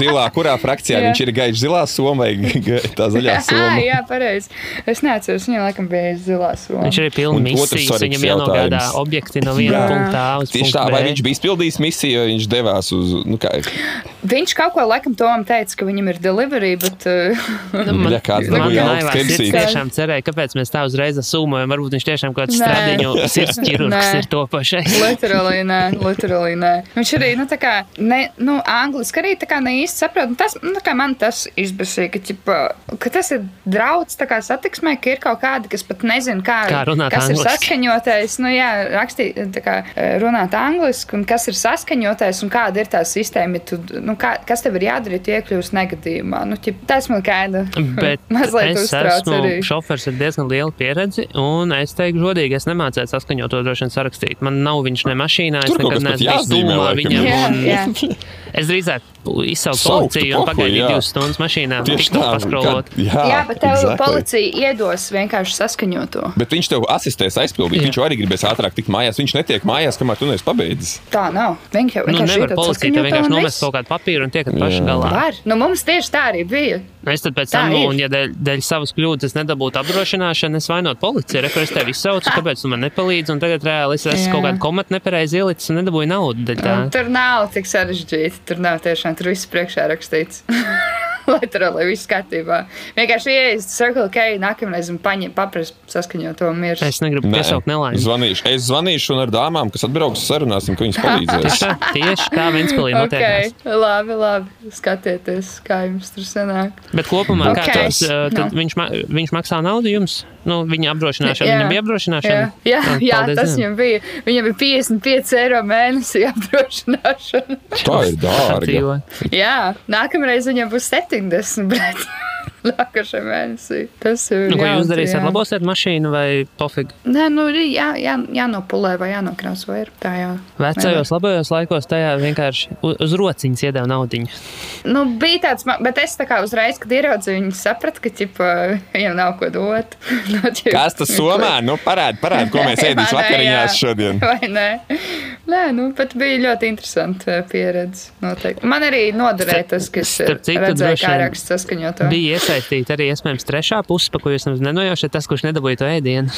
kurā frakcijā viņš ir gaiši zilā soma vai tā zaļā soma? Jā, jā, pareizi. Es neatceros, viņam laikam bija zilā soma. Viņš ir pilni misijas, viņam jānogādā objekti no viena punktā uz Tieši tā, vai viņš bija izpildījis misiju, vai viņš devās uz, nu kā? Viņš kaut ko laikam Tomam teica, ka viņam ir delivery, bet... Man, ja kāds man dabūja naivās augstu sirds kemsīt. tiešām cerēja, kāpēc mēs tā uzreiz sūmojam. Varbūt viņš tiešām kaut kāds stradiņu sirds ķirurgs ir topošais. Literally nē, literally nē. Viņš arī, nu tā kā, ne, nu, angliski arī tā kā ne īsti saprot. Tas, nu tā kā man tas izbasīja, ka, ķipa, ka tas ir draudz tā kā satiksmē, ka ir kaut kādi, kas pat nezin, kā, Kā runāt kas angliski. ir saskaņotais. Nu jā, rakstīt, tā kā runāt angliski, un kas ir saskaņotais, un kāda ir tā sistēma, ja tu, nu, kā, kas tev ir jādara, ja tu iekļūsi negadījumā. Nu, ķip, tas man kāda Bet mazliet es uztrauc esmu arī. šofers ar diezgan lielu pieredzi, un es teiktu godīgi, es nemācēju saskaņot to droši vien sarakstīt. Man nav viņš ne mašīnā, es Tur kaut nekad kas pat neesmu bijis jāzīmē, tūmā laikam. viņam. Jā, Un jā. es drīzāk izsaucu Sauktu policiju un poku, pagaidīju jā. divas stundas mašīnā. Tieši Tikko tā, paskrolot. kad- jā, Jā, bet tev exactly. policija iedos vienkārši saskaņoto. Bet viņš tev asistēs aizpildīt. Jā. Viņš jau arī gribēs ātrāk tikt mājās. Viņš netiek mājās, kamēr tu neesi pabeidzis. Tā nav. Viņš jau Nu, vienkārši nevar iedod policija te saskaņoto vienkārši un nomest viss. kaut kādu papīru un tiekat paši Jā. galā. Var. Nu, mums tieši tā arī bija. Es tad pēc Tā tam, nu, ir. un ja dēļ, dēļ savas kļūdas es nedabūtu apdrošināšanu, es vainotu policiju. Re, kur es tevi izsaucu, kāpēc tu man nepalīdzi, un tagad reāli es esmu Jā. kaut kādu komatu nepareizi ielicis un nedabūju naudu dēļ tā. Nu, tur nav tik sarežģīti. Tur nav tiešām tur viss priekšā rakstīts. Lai tur lai viss kārtībā. Vienkārši ieiest Circle K nākamreiz un paņem paprast saskaņoto un mirs. Es negribu Nē, piesaukt nelaimi. Zvanīšu. Es zvanīšu un ar dāmām, kas atbrauks, sarunāsim, ka viņas palīdzēs. Tieši tā, tieši tā Ventspilī notiekās. Ok, labi, labi. Skatieties, kā jums tur sanāk. Bet kopumā, Ok. kā tas, uh, tad Nu. viņš, ma viņš maksā naudu jums? Nu, viņa apdrošināšana, viņam bija apdrošināšana? Jā, jā, Ah, jā paldies tas Dievam. viņam bija. Viņam bija piecdesmit pieci eiro mēnesī apdrošināšana. Tā ir dārga. Dzīvo. Jā, nākamreiz viņam būs septiņdesmit, bet nākošajā mēnesī. Tas ir Nu, ko jūs jautri, darīsiet? jā. Labosiet mašīnu vai pofig? Nē, nu, ir jā, jā, jānopulē vai jānokrāso ir. Tā jau. Vecajos labajos laikos tajā vienkārši u- uz rociņas iedeva naudiņu. Nu, bija tāds, ma- bet es tā kā uzreiz, kad ieraudzīju, viņi saprata, ka, ķipa, viņam nav ko dot. No, ķipa, Kas tas somā? Nu, parādi, parādi, ko mēs ēdīs Vai ne, vakariņās jā. šodien. Vai ne? Nē, nu, bet bija ļoti interesanti eh, pieredze. Noteikti. Man arī noderēja tas, ka es Starp citu, redzēju, droši kā vien raksts saskaņoto. Bija iesaistīta arī iespējams trešā puse, pa ko jūs nemaz nenojaušat, tas, kurš nedabūja to ēdienu.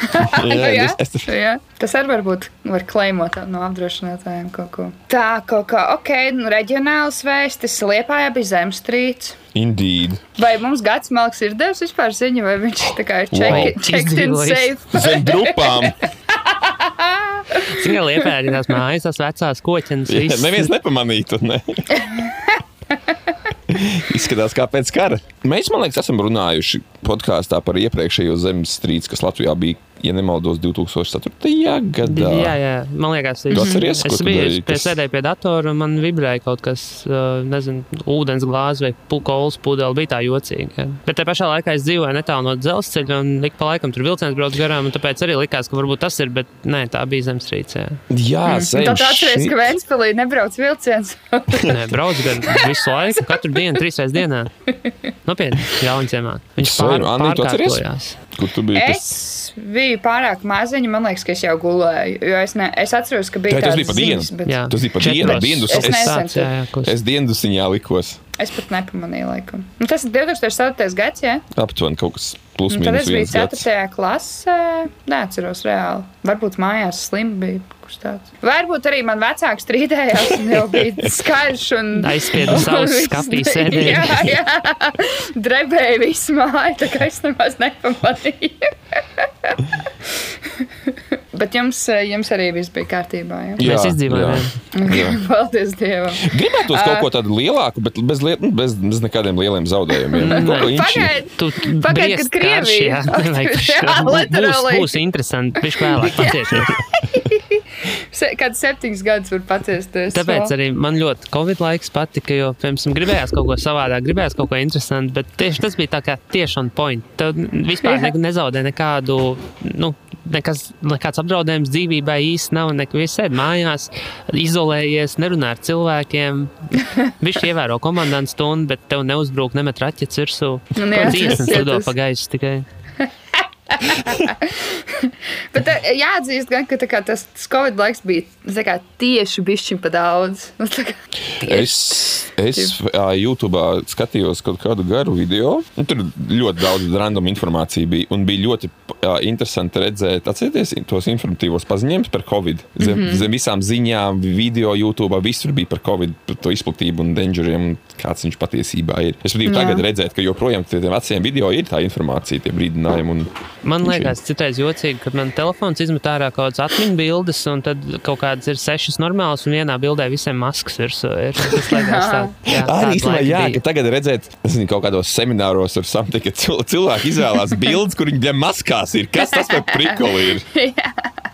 Jā, jā, es- es- jā. Tas arī varbūt var klaimot no apdrošinātājiem kaut ko. Tā, kaut kā, ok, nu, reģionāls vēstis, Liepājā bija Zemstrīts. Indeed. Vai mums Gads Malks ir devis vispār ziņu, vai viņš tā kā ir Wow. check, checked in Izdzīvojis. safe? Zem drupām. Ziniet, Liepājā arī tās mājas, tās vecās koķenes. Jā, viss. neviens nepamanītu, ne? Izskatās kā pēc kara. Mēs, man liekas, esam runājuši podkāstā par iepriekšējo Zemstrīts, kas Latvijā bija, ja nemaldos, divi tūkstoši ceturtajā gadā. Jā, jā, man liekas, Tu atceries, ko es tu biju darīji, pie kas- sēdēju pie datora, un man vibrēja kaut kas, uh, nezinu, ūdens glāze vai pukols pudeli, bija tā jocīgi. Jā. Bet te pašā laikā es dzīvoju netālu no dzelzceļa, un ik pa laikam tur vilciens brauc garām, un tāpēc arī likās, ka varbūt tas ir, bet nē, tā bija Zemstrīts, jā. Jā, Un tad atceries, ka Ventspilī nebrauc vilciens. Nē, brauc gan visu laiku, katru dienu, trīs reizes dienā. Nopietni, Jāuņciemā. Viņš pār, Sorry, Anni, tu atceries? pārkārtojās. Kur tu biji? Es biju pārāk maziņa, man liekas, ka es jau gulēju. Jo es, ne, es atceros, ka bija Jā, tas tādas bija pa dienu. ziņas, bet Jā. Tas bija pa Četras. dienu, diendus. Es Es, nezinu. Jā, jā, kus. es diendusiņā likos. es pat nepamanīju laikam. Nu, tas ir divi tūkstoši ceturtais gads, jā? Aptuveni kaut kas plus Un tad mīnus es biju viens gads. ceturtajā klasē. Neatceros reāli. Varbūt mājās slim bija. Kurš tāds. Varbūt arī man vecāks strīdējās un jau bija skaļš un Aizspieda savus skapī sēdēja. Jā, jā. Drebēja visu māju, tā kā es nemaz nepamanīju. Bet jums, jums arī viss bija kārtībā, jā? Jā, Mēs izdzīvojām. jā. Paldies Dievam. Gribētos kaut ko tādu lielāku, bet bez, liet, nu, bez, bez nekādiem lieliem zaudējumiem. Kaut ko inči. Pagaid, Tu Pagaid, briest kad Krievija- karš, jā, nevajag Jā, pašā- būs, literally. būs interesanti, bišķi vēlāk patiešām. se- kad septiņus gadus var paciesties. Tāpēc arī man ļoti Covid laiks patika, jo, piemēram, gribējās kaut ko savādāk, gribējās kaut ko interesantu, bet tieši tas bija tā kā tieši on point. Tev vispār ne, nezaudē nekādu, nu, nekas, nekāds apdraudējums dzīvībai īsti nav, neko viss sēd mājās, izolējies, nerunā ar cilvēkiem, viņš ievēro komandantu stundu, bet tev neuzbrūk, nemet raķets virsū. Nu, jā, Dziesmas tas- lido tas- pa gaisu tikai. Bet tā, jāatzīst gan, ka tā kā, tas, tas Covid laiks bija tā kā, tieši bišķiņ pa daudz. Es, es YouTube skatījos kaut kādu garu video. Tur ļoti daudz random informācija bija. Un bija ļoti jā, interesanti redzēt, atcerieties tos informatīvos paziņojumus par Covid. Zem, mm-hmm. zem visām ziņām, video YouTube, visur bija par Covid, par to izplatību un dangeriem, kāds viņš patiesībā ir. Es varu tagad redzēt, ka joprojām tie veciem video ir tā informācija, tie brīdinājumi. Un man liekas, citreiz jocīgi, ka man telefons izmet ārā kaut kādas atmiņu bildes, un tad kaut kādas ir sešas normālas, un vienā bildē visiem maskas virsū ir. Tas liekas tā, jā, arī īstenībā, jā, ka tagad redzēt, es nezinu, kaut kādos semināros ar samti, ka cilvēki izvēlās bildes, kur viņi maskās ir. Kas tas par prikoli ir? Jā.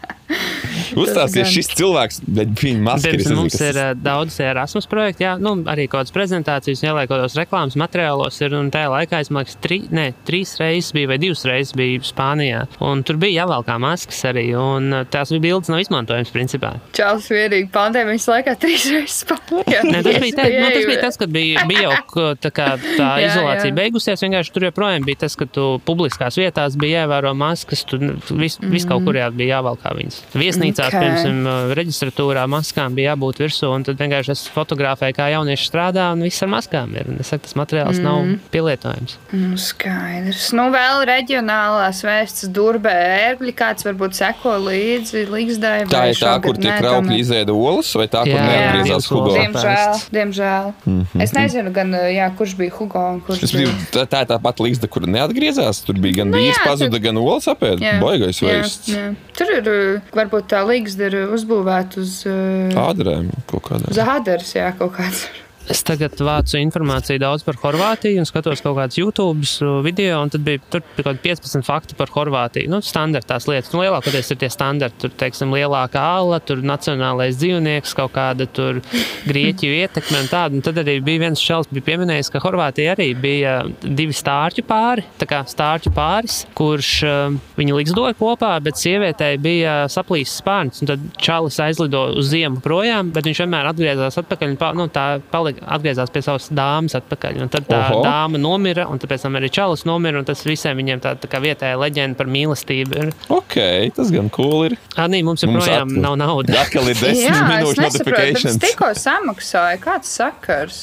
Uzstāsies šis cilvēks, bet viņa maskeri. Mums ir uh, daudz Erasmus projekti, jā, nu, arī kaut kādas prezentācijas, ieliek kaut kādos reklāmas materiālos ir, un tajā laikā, es man liekas, tri, ne, trīs reizes bija vai divas reizes bija Spānijā, un tur bija jāvelkā maskas arī, un uh, tās bija bildes nav izmantojams principā. Čāls vienīgi pandēmijas laikā trīs reizes Spānijā. Ne, tas bija, te, nu, tas bija tas, kad bija, bija jau tā, kā, tā jā, izolācija jā. beigusies, vienkārši tur joprojām bija tas, ka tu publiskās vietās bija jāievēro maskas, tu vis, mm. vis kaut kur jā, bija jāvelkā viņas. Viesnīcās, okay. Pirms reģistratūrā maskām bija jābūt virsū, un tad vienkārši es fotografēju, kā jaunieši strādā, un viss ar maskām ir. Un es saku, tas materiāls mm. nav pielietojams. Mm, skaidrs. Nu, vēl reģionālās vēstas Durbē ērgļi, kāds varbūt seko līdzi Līgsdai. Tā ir tā, kur tie kraukļi izēda olas, vai tā, kur neatgriezās Hugo? Diemžēl, diemžēl. Mm-hmm. Es nezinu, gan, jā, kurš bija Hugo un kurš es bija. Tā, tā ir tā pati Līgsda, kur neatgriezās. Tur bija gan nu, vīrs pazuda, gan olas apēd. Baigais vēsts. Tur ir, varbūt tā Līgsda ir uzbūvēta uz... Uh, ādrēm kaut kādā. Uz ādars, jā, kaut kāds. Es tagad vācu informāciju daudz par Horvātiju un skatos kaut kādas YouTube video, un tad bija tur kaut kādi piecpadsmit fakti par Horvātiju. Nu, standartās lietas. Nu, lielākoties ir tie standarti. Tur, teiksim, lielākā ala, tur nacionālais dzīvnieks, kaut kāda tur Grieķiju ietekme un tāda. Un tad arī bija viens šels, bija pieminējis, ka Horvātija arī bija divi stārķu pāri, tā kā stārķu pāris, kurš uh, viņi liksdoja kopā, bet sievietei bija saplīsis spārns. Un tad čalis aizlido uz ziemu projām, bet viņš vienmēr atgriezās atpakaļ un pa, nu, tā palika atgriezās pie savas dāmas atpakaļ. Un tad tā Oho. dāma nomira, un tāpēc tam arī čalis nomira, un tas visiem viņiem tā, tā kā vietēja leģenda par mīlestību ir. Ok, tas gan cool ir. Ā, nī, mums joprojām at... nav nauda. Dakali desmit minūšu notifications. Es tikko samaksāju. Kāds sakars?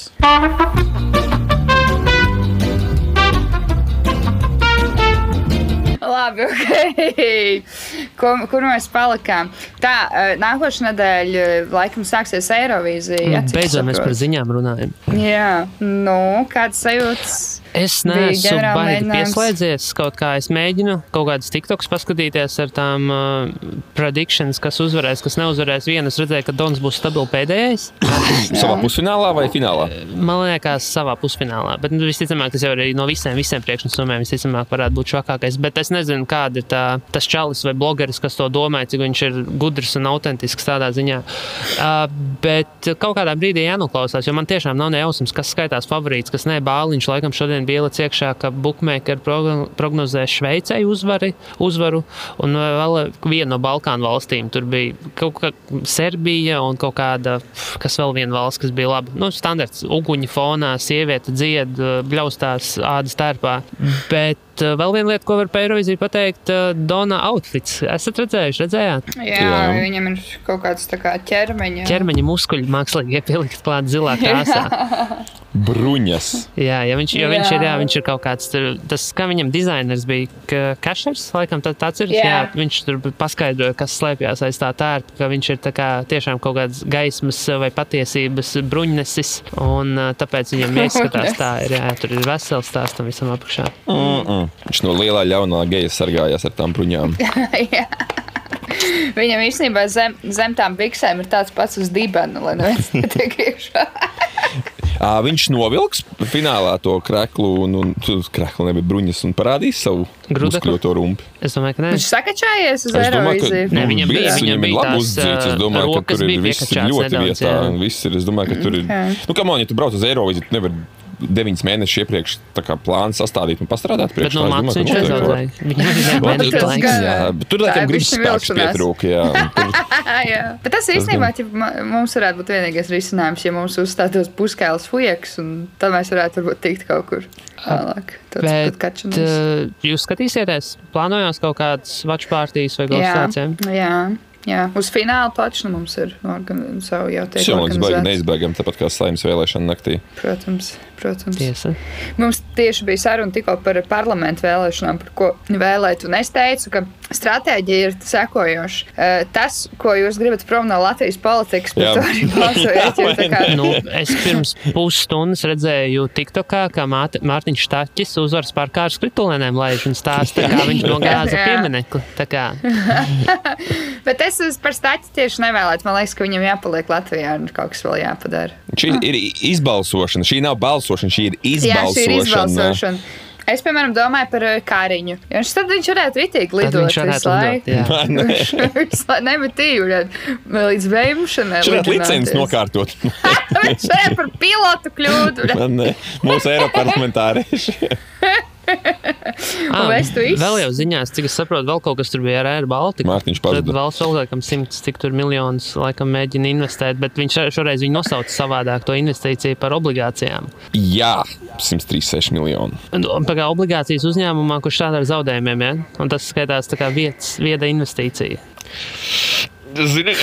Labi, ok. Kur, kur mēs palikām? Tā, nākošais nedēļa laikam sāksies Eirovīzija. Beidzot mēs par ziņām runājam. Jā, nu, kāds sajūtas? Es neesmu baigi pieslēdzies, kaut kā es mēģinu kaut kādas TikToks paskatīties ar tām uh, predictions, kas uzvarēs, kas neuzvarēs. Vienu es redzēju, ka Dons būs stabili pēdējais. Savā pusfinālā vai finālā? Man liekas, savā pusfinālā. Bet nu, visticamāk, tas jau arī no visiem, visiem priekšnesumiem visticamāk varētu būt švakākais. Bet es nezinu, kāda ir tā, tas čalis vai blogeris, kas to domāja, cik viņš ir gudrs un autentisks tādā ziņā. Uh, bet kaut kādā brīdī jānoklausās, jo man tiešām nav nejausmas, kas skaitās favorīts, kas ne Bāliņš laikam šodien bija ielicis iekšā, ka bookmaker prognozē Šveicei uzvari, uzvaru un vēl vienu no Balkānu valstīm. Tur bija kaut kā Serbija un kaut kāda, kas vēl viena valsts, kas bija laba. Nu, standarts, uguņa fonā, sieviete dzied, bļaustās ādas tērpā. Bet vēl viena lieta, ko var par Eirovīziju pateikt, Dona outfits. Esat redzējuši, redzējāt? Jā, Jā. Viņam ir kaut kāds tā kā ķermeņa. Ķermeņa muskuļi mākslīgi iepielikt klāt zilā krāsā. Bruņas. Jā, ja viņš, jo viņš ir, jā, viņš ir kaut kāds, tur, tas, kā viņam dizainers bija, Kašers, laikam tā, tāds ir, jā. Jā, viņš tur paskaidroja, kas slēpjās aiz tā tērpa, ka viņš ir tā kā tiešām kaut kāds gaismas vai patiesības bruņnesis, un tāpēc viņam ieskatās tā, ir, jā, tur ir vesels tās tam visam apakšā. Mm-mm. Viņš no lielā ļaunā geja sargājās ar tām bruņām. Jā. Viņam īstenībā zem, zem tām biksēm ir tāds pats uz dibenu, lai neviens netiek iekšā. Viņš novilks finālā to kreklu, un, un kreklu nebija bruņas, un parādīs savu uzkļoto rumpi. Es domāju, ka ne. Viņš sakačājies uz Eirovīziju? Ne, viņam bija, viņam bija tās uzdzīts. Es domāju, ka tur ir viss ļoti vietā. Viss ir, es domāju, ka tur ir... Nu, kam on, ja tu brauc uz Eirovīziju, tu nevar deviņus mēnešus iepriekš tā kā plānu sastādīt un pastrādāt Bet priekš. no maksas viņš aizaudzēja. Viņam ir mēnešu laiks. Jā, bet tur laikam gribas spēks pietrūka, jā. Tur... jā. Bet tas īstenībā, ja mums varētu būt vienīgais risinājums, ja mums uzstātos puskailas fujeks, un tad mēs varētu varbūt tikt kaut kur tālāk. Bet uh, jūs skatīsieties, plānojās kaut kādas watch partijas vai golfstācijiem? Jā, jā. Jā, uz fināla taču nu, mums ir organ... savu jau tiek organizēts. Šī organizēts. neizbēgam, tāpat kā Saeimas vēlēšana naktī. Protams, protams. Tiesa. Mums tieši bija saruna tikko par parlamentu vēlēšanām, par ko vēlēt, un es teicu, ka stratēģija ir sekojoša. Tas, ko jūs gribat prom no Latvijas politikas, par to arī balsojiet. Tā kā... nu, es pirms pusstundas redzēju TikTokā, kā Māte, Mārtiņš Štaķis uzvaras parkā ar skritulēnēm laiž un stāsta, kā viņš nogāza pieminekli. Tā kā. Bet es par Staķi tieši nevēlētu. Man liekas, ka viņam jāpaliek Latvijā un kaut kas vēl jāpadara. Šī ir izbalsošana. Šī nav balsošana, šī ir izbalsošana. Jā, šī ir izbalsošana. Es, piemēram, domāju par Kāriņu. Jo tad viņš varētu ritīgi lidot visu laiku. Viņš nemitīgi varētu līdz vējušanai. Viņš varētu licences nokārtot. Viņš varētu par pilotu kļūt. Mūsu eiroparlamentārieši. ah, vēl jau ziņās, cik es saprotu, vēl kaut kas tur bija ar Air Baltica. Mārtiņš pazuda. Tad valsts valgākam simts, cik tur miljonus laikam mēģina investēt, bet viņš šoreiz viņu nosauca savādāk to investīciju par obligācijām. Jā, simts trīsdesmit seši miljoni. Pagā obligācijas uzņēmumā, kurš strādā ar zaudējumiem, ja? Un tas skaitās tā kā vietas, vieda investīcija. Zini,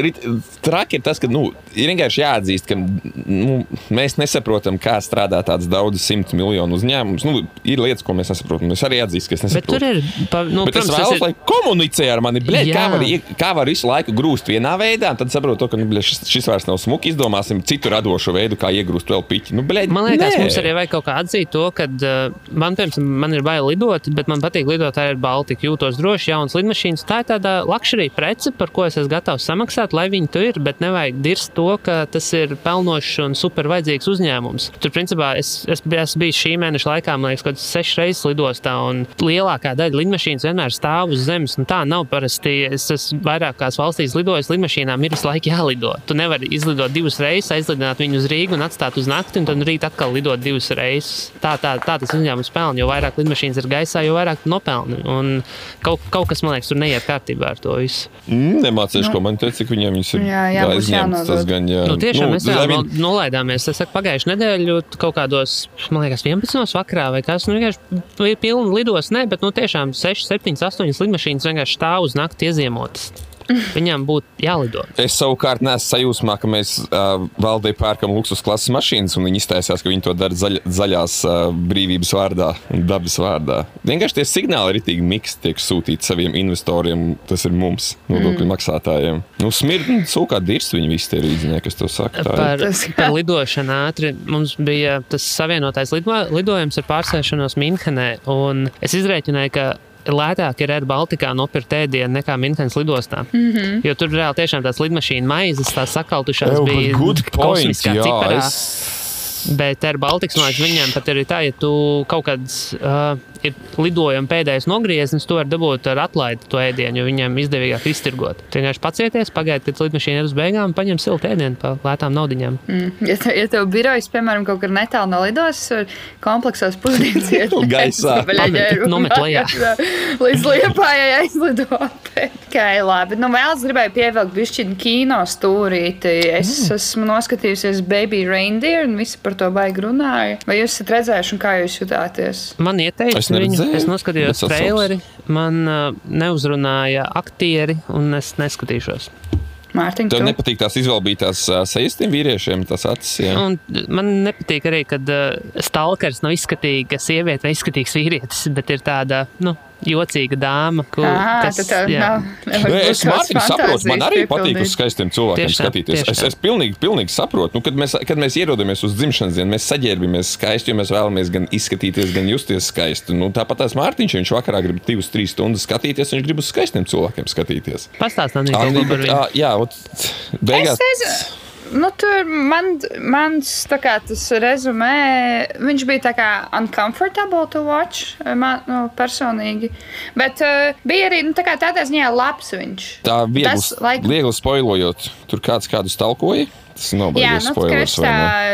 traki ir tas, ka nu, ir vienkārši jāatzīst, ka nu, mēs nesaprotam, kā strādā tāds daudz simtu miljonu uzņēmums. Nu, ir lietas, ko mēs nesaprotam. Mēs arī atzīst, ka es nesaprotu. Bet tur ir... Pa, nu, Bet protams, es vēlos, ir... lai komunicē ar mani, bļē, kā var, kā var visu laiku grūst vienā veidā, un tad saprotu, ka nu, bļē, šis, šis vairs nav smuki, izdomāsim citu radošu veidu, kā iegrūst vēl piķi. Nu, bļē, man liekas, nē. mums arī vajag kaut kā atzīt to, ka uh, man, piemēram, man ir bail lidot, bet man patīk lidot ar Baltiku, jūtos droši, jauns lidmašīnas. Tā ir tāda luxury prece, par ko es esmu gatavs samaksāt, lai viņi tur ir, bet nevajag dirst to, ka tas ir pelnošs un super vajadzīgs uzņēmums. Tur, principā, es, es, es biju šī mēneša laikā, man liekas, kad sešas reizes lidostā, un lielākā daļa lidmašīnas vienmēr stāv uz zemes, un tā nav parasti. Es esmu vairākās valstīs lidojis, lidmašīnām ir visu laiku jālido. Tu nevari izlidot divas reizes, aizlidināt viņu uz Rīgu un atstāt uz nakti, un tad rīt atkal lidot divas reizes. Tā, tā, tā tas uzņēmums pelna, jo vairāk lidmašīnas ir gaisā, jo vairāk nopelni. Un kaut, kaut kas, man liekas, tur neiet kārtībā ar to visu. Nemācīšu, no. ko man teica, viņiem viņas ir jā, jā, aizņemtas. Tas gan, jā. Nu, tiešām nu, mēs tā vien... nolaidāmies. Es saku, pagājuši nedēļu kaut kādos, man liekas, vienpadsmitos vakarā vai kas, nu vienkārši pilni lidos, ne, bet nu tiešām seši, septiņi, astoņi lidmašīnas vienkārši stāv uz nakti ieziemotas. Viņam būtu jālido. Es savukārt neesmu sajūsmā, ka mēs uh, valdei pērkam luksus klases mašīnas, un viņi iztaisās, ka viņi to dara zaļ, zaļās uh, brīvības vārdā un dabas vārdā. Vienkārši tie signāli ritīgi miksti tiek sūtīti saviem investoriem, tas ir mums, nodokļu mm. maksātājiem. Nu, smird, sūkā dirst viņi visi tie rīdziņie, kas to saka. Tā par, par lidošanu ātri. Mums bija tas savienotais lido, lidojums ar pārsēšanos Minhenē, un es izrēķināju, ka lētāk ir Air Baltikā nopirkt ēdienu nekā Minhenes lidostā. Mm-hmm. Jo tur reāli tiešām tās lidmašīna maizes, tās sakaltušās oh, bija kosmiskā jā, ciparā. Es... Bet Air Baltikas, man liekas, viņiem pat ir tā, ja tu kaut kāds uh, ir lidojuma pēdējais nogrieznis, tu vari dabūt ar atlaidi to ēdienu, jo viņiem izdevīgāk iztirgot. Tu vienkārši pacieties, pagaidi, kad lidmašīna ir uz beigām un paņem siltu ēdienu pa lētām naudiņām. Mm. Ja, tev, ja tev birojas, piemēram, kaut kur netālu no lidos, kompleksos pusdienas iet. Gaisā. Nomet lejā. Līdz Liepājai aizlidot. Tikai labi. Nu, vēl es gribēju pievilkt bišķiņu kino stūrīti. Es mm. esmu noskatījusies Baby Reindeer un visi par to baigi runāju. Vai jūs esat redzējuši un kā jūs jutāties? Man ieteica es viņu, es noskatījos traileri, man uh, neuzrunāja aktieri un es neskatīšos. Mārtiņ, tev tu? nepatīk tās izvēlbītās uh, sejas tiem vīriešiem, tās acis, jā? Un man nepatīk arī, kad uh, stalkers nav izskatīga sieviete vai izskatīgs vīrietis, bet ir tāda, nu, jocīga dāma, kur, Aha, kas, tā jā. Nav, es Mārtiņu saprotu, man arī patīk uz skaistiem cilvēkiem tieši skatīties. Tā, es, es pilnīgi, pilnīgi saprotu, nu, kad, mēs, kad mēs ierodamies uz dzimšanas dienu, mēs saģērbamies skaisti, jo mēs vēlamies gan izskatīties, gan justies skaisti. Nu, tāpat tās Mārtiņš, viņš vakarā grib divas, trīs stundas skatīties, viņš grib uz skaistiem cilvēkiem skatīties. Pastāst man kaut ko par viņu. Jā, ot, beigās... Es Nu, tur man, mans tā kā tas rezumē, viņš bija tā kā uncomfortable to watch, man, nu, personīgi. Bet uh, bija arī, nu, tā kā tādā ziņā labs viņš. Tā viegli, Tas, like... viegli spoilojot, tur kāds kādu stalkoja, tas nav baigais spoilers, vai ne?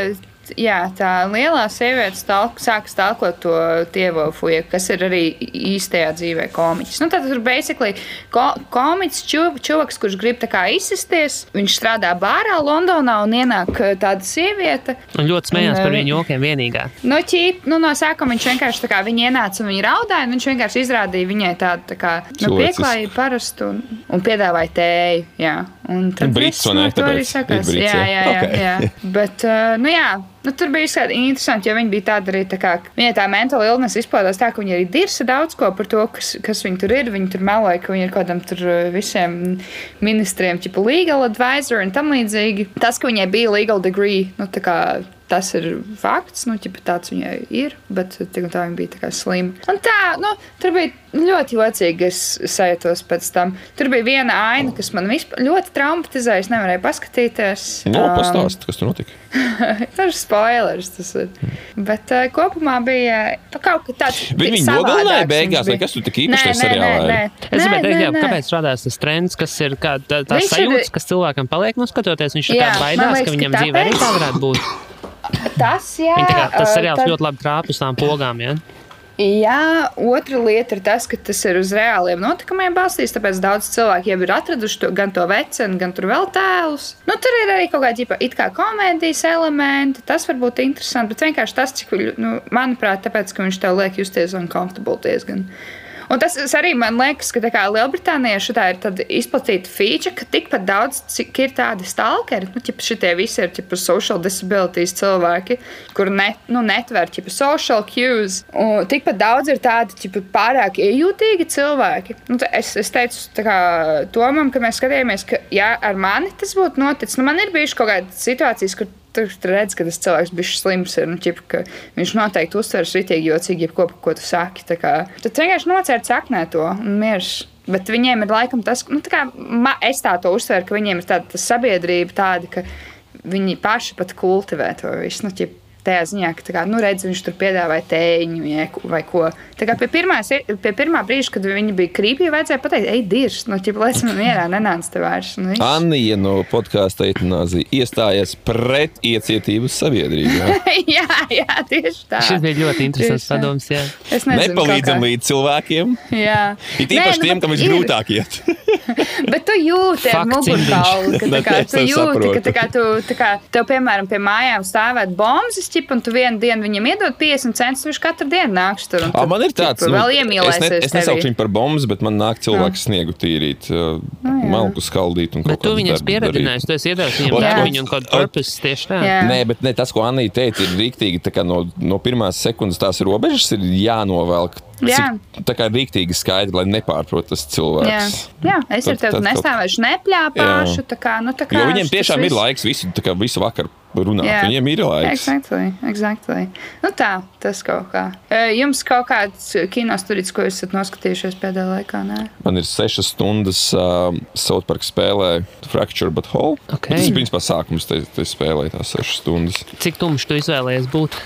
bet jā, tā lielā sieviete stalk, sāka stalkot to Tievo Fujeku, kas ir arī īstajā dzīvē komiķis. Nu, tad tur basically ko, komiķis čuv, čuvaks, kurš grib tā kā izsisties. Viņš strādā bārā Londonā un ienāk tāda sieviete. Un ļoti smējās un, par viņu jokiem vienīgā. No, ķīp, nu, no sākuma viņš vienkārši tā kā viņa ienāca un viņa raudāja, un viņš vienkārši izrādīja viņai tādu tā kā nu, pieklājību parastu un, un piedāvāja tēju. Jā. Un tad Brits, viss, nu, to arī sakās. Brits, jā, jā, jā, okay. jā. Bet, uh, nu jā, nu, tur bija izskatīt interesanti, jo viņi bija tāda arī tā kā, viņai tā mentāla illness izpaudās tā, ka viņi arī dirsa daudz ko par to, kas, kas viņi tur ir. Viņi tur meloja, ka viņi ir kādam tur visiem ministriem, ķipa legal advisor un tam līdzīgi. Tas, ka viņai bija legal degree, nu, tā kā, tas ir fakts, nu, ķipa tāds viņai ir, bet tā viņa bija tā kā slima. Un tā, nu, tur bija ļoti jocīgi, es sajūtos pēc tam. Tur bija viena aina, kas man vispār ļoti traumatizēja, es nevarēju paskatīties. No, pastāst, kas tur notika? Tas ir spoilers, tas ir. Bet uh, kopumā bija nu, kaut kā tāds Viņi nogalināja beigās, vai kas tu tik īpaši tajā seriālā ir? Nē, es gribēju teikt, jā, kāpēc strādājas tas trends, kas ir kā tā, tā sajūtas, ir... kas cilvēkam paliek noskatoties, viņš jā, tā baidās, liekas, ka viņam dzīvē arī tā varētu būt. Tas, jā. Viņa tā kā, tas seriāls tad... ļoti labi trāp uz tām pogām, jā? Jā, otra lieta ir tas, ka tas ir uz reāliem notikumiem balstīts, tāpēc daudz cilvēku jau ir atraduši to, gan to vecenu, gan tur vēl tēlus. Nu, tur ir arī kaut kādi it kā komēdijas elementi, tas var būt interesanti, bet vienkārši tas, cik, nu, manuprāt, tāpēc, ka viņš tev liek justies uncomfortable diezgan. Un tas arī man liekas, ka tā kā Lielbritānijā šitā ir tāda izplatīta feature, ka tikpat daudz, cik ir tādi stalkeri, nu, ķipa šitie visi ir ķipa social disabilities cilvēki, kur net, nu, netver ķipa social cues, un tikpat daudz ir tādi ķipa pārāk iejūtīgi cilvēki. Nu, es, es teicu tā kā Tomam, ka mēs skatījāmies, ka jā, ar mani tas būtu noticis. Nu, man ir bijuši kaut kādas situācijas, kur tur redz, ka tas cilvēks bišķi slims ir, nu, ķip, ka viņš noteikti uztveras ritīgi jocīgi, jebko, ko tu saki, tā kā. Tad vienkārši nocērt saknē to un miers. Bet viņiem ir laikam tas, nu, tā kā ma, es tā to uztveru, ka viņiem ir tāda sabiedrība tāda, ka viņi paši pat kultivē to visu, nu, ķip, tajā ziņā, ka, tā kā, nu, redz, viņš tur piedāvāja tējiņu vai ko. Tā kā pie, pirmās, pie pirmā brīža, kad viņi bija krīpī, vajadzēja pateikt, ej, dirš, nu, ķip, lai es man mierā nenāc te vairs. Nu, Annija no podkāsta Eitanāzija iestājas pret iecietības sabiedrībā. jā, jā, tieši tā. Šis bija ļoti interesants padoms, jā. Es nezinu, Nepalīdzam līdz cilvēkiem. Jā. Ir īpaši tiem, kam visgrūtāk iet. Bet tu jūti ar mugurkaulu, ka tā kā tu jūti, ka tā kā tu, tā kā tev, piemēram, pie mājām stāvēt bombas, ķip, un tu vienu dienu viņam iedod piecdesmit centus, viņš katru dienu nāks tur. A, man ir tāds, ķip, nu, vēl iemīlēsies es, ne, es nesaukšu viņu par bombas, bet man nāk cilvēks sniegu tīrīt, uh, malku skaldīt un kaut bet tu viņas pieredinājis, tu esi iedevis viņam darbiņu un kaut purpose tieši tā. Jā. Nē, bet ne, tas, ko Annija teica, ir rīktīgi, tā kā no, no pirmās sekundes tās robežas ir jānovelk. Jā. Cik, tā kā rīktīgi skaidri, lai nepārprot tas cilvēks. Jā, jā es ar tevi nestāvēšu nepļāpāšu, tā kā, nu tā kā. Jo viņiem tiešām ir laiks visu, tā kā visu vakaru runāt, jā. Viņiem ir laiks. Exactly, exactly. Nu tā, tas kaut kā. Jums kaut kāds kinosturīts, ko jūs esat noskatījušies pēdējā laikā, nē? Man ir sešas stundas uh, South Park spēlē Fracture But Whole. Okay. Tas ir principā sākums, te, te spēlē tās sešas stundas. Cik tumšs tu izvēlējies būt?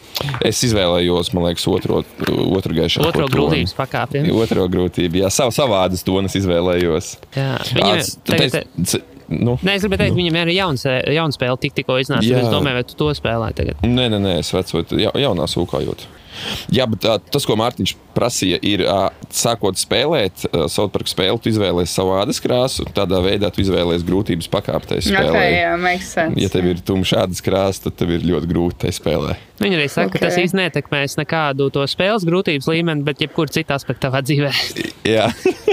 Es izvēlējos, man liekas, otro, otru gaišāko Otro grūtības pakāpi. Ja? Otro grūtību, jā, savu savādas tonas izvēlējos. Jā, viņam tagad... Te, nu, nē, es gribēju teikt, nu. Viņam ir jauns, jauna spēle, tik tikko iznāca. Es domāju, vai tu to spēlē tagad? Nē, nē, nē, es vecoju ja, jaunā sūkājot. Jā, bet tā, tas, ko Mārtiņš prasīja, ir sākot spēlēt South Park spēli, tu izvēlējies savu ādas krāsu, tādā veidā tu izvēlējies grūtības pakāptai spēlē. Okay, jā, makes sense. Ja tev ir tumša ādas krāsa, tad tev ir ļoti grūti tai spēlē. Viņi arī saka, okay. ka tas īsti netekmēs nekādu to spēles grūtības līmeni, bet jebkur citu aspektu tavā dzīvē. Jā.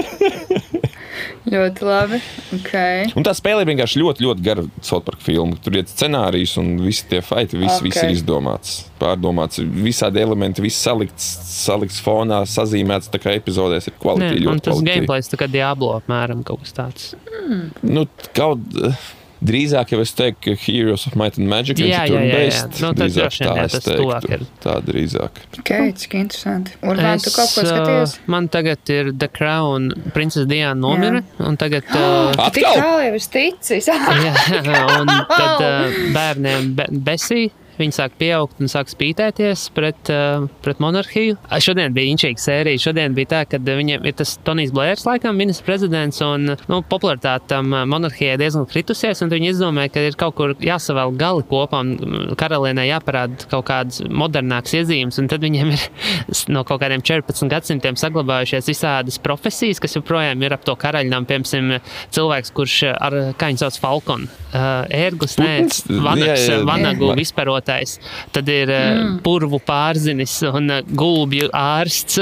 Ļoti labi. Okay. Un tā spēle ir vienkārši ļoti, ļoti gara South Park filma. Tur ir scenārijs un visi tie fighti, viss okay. ir izdomāts, pārdomāts. Visādi elementi, viss salikts, salikts fonā, sazīmēts, tā kā epizodēs ir kvalitīvi ļoti. Un tas gameplays tā kā Diablo apmēram kaut kas tāds. Mm. Nu, kaut... Drīzāk jau es teiktu, ka Heroes of Might and Magic jā, jā, jā, jā. Nu, drīzāk tā, jā, tas teiktu. Tā drīzāk. Ok, cik interesanti. Urban, tu kaut ko skaties? Man tagad ir The Crown, princese Diana nomira, un tagad... Uh, Tik tālu jau es ticis. jā, un tad uh, bērniem Be- Bessie viņi sāk pieaugt un sāk spītēties pret, uh, pret monarhiju. Šodien bija inčīga sērija. Šodien bija tā, ka viņiem ir tas Tonijs Blērs, laikam, ministrs prezidents, un nu, popularitāte tam monarhijai diezgan kritusies, un viņi izdomāja, ka ir kaut kur jāsavēl gali kopā, un karalienei jāparāda kaut kādas modernākas iezīmes, un tad viņiem ir no kaut kādiem četrpadsmit gadsimtiem saglabājušies visādas profesijas, kas joprojām ir ap to karaļnām, piemēram, cilvēks, kurš ar, kā viņi sauc, falkon, uh, ērgus, nē, vanaks, jā, jā, vanagu jā. Visparotais, tad ir mm. purvu pārzinis un gulbju ārsts.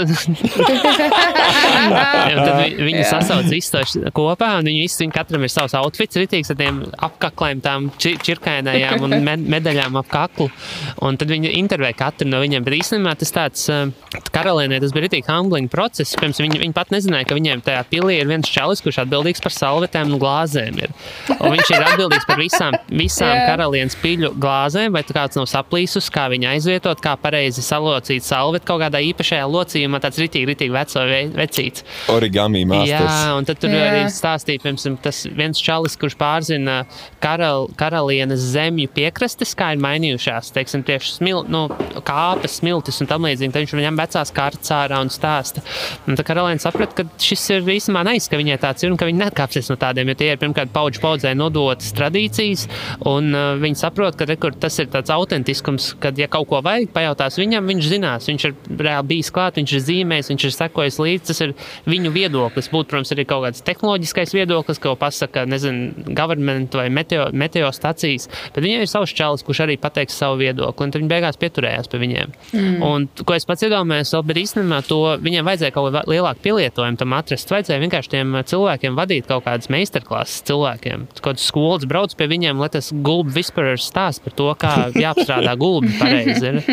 Tad viņi jā. Sasauc visu kopā, un viņi visi, katram ir savs outfits ritīgs ar tiem apkaklēm, tām čirkainējām un medaļām ap kaklu, un tad viņi intervēja katru no viņiem, bet īstenībā tas tāds karalienē, tas bija ritīgi humbling process, pirms viņi, viņi pat nezināja, ka viņiem tajā pilī ir viens čalis, kurš atbildīgs par salvetēm un glāzēm ir. Un viņš ir atbildīgs par visām, visām yeah. karalienes piļu glāzēm, vai kāds nav saplīsus, kā viņi aizvietot, kā pareizi salocīt salvet kaut kādā īpašajā locījumā, tāds ritīgi, ritīgi veco vecīts. Origami masters. Jā, un tad tur yeah. arī stāstīja, piemēram, tas viens čalis, kurš pārzina karal, karalienes zemju piekrastes, kā ir mainījušās, teiksim, tieši smil, nu, kāpes, smiltis un tam līdzīgi, tad viņš viņam vecās kārtas ārā un stāsta. Un tad karaliene saprat, ka šis ir īstenībā nais, ka viņai tāds ir un ka viņi neatkāpsies no tādiem, jo tie ir pirmkārt paudžu paudzē nodotas tradīcijas, un uh, viņi saprot, ka rekur, tas ir tāds autentiskums, kad ja kaut ko vajag, pajautās viņam, viņš zinās, viņš ir reāli bijis klāt, viņš ir zīmējis, viņš ir sekojis līdz, tas ir viņu viedoklis. Būt, protams, arī kaut kāds tehnoloģiskais viedoklis, ko pasaka, nezinu, government vai meteo, meteo stacijas, bet viņiem ir savs čalis, kurš arī pateiks savu viedokli, un tad viņi beigās pieturējās pie viņiem. Mm. Un, ko es pats iedomājos, bet īstenībā to viņiem vajadzēja kaut ko lielāku pielietojumu tam atrast, vajadzēja vienkārši tiem cilvēkiem vadīt kaut kādas meistarklases cilvēkiem, kaut kāds skolas brauc pie viņiem, lai tas gulbu whisperers stāst par to, kā jāapstrādā gulbi pareizi ir.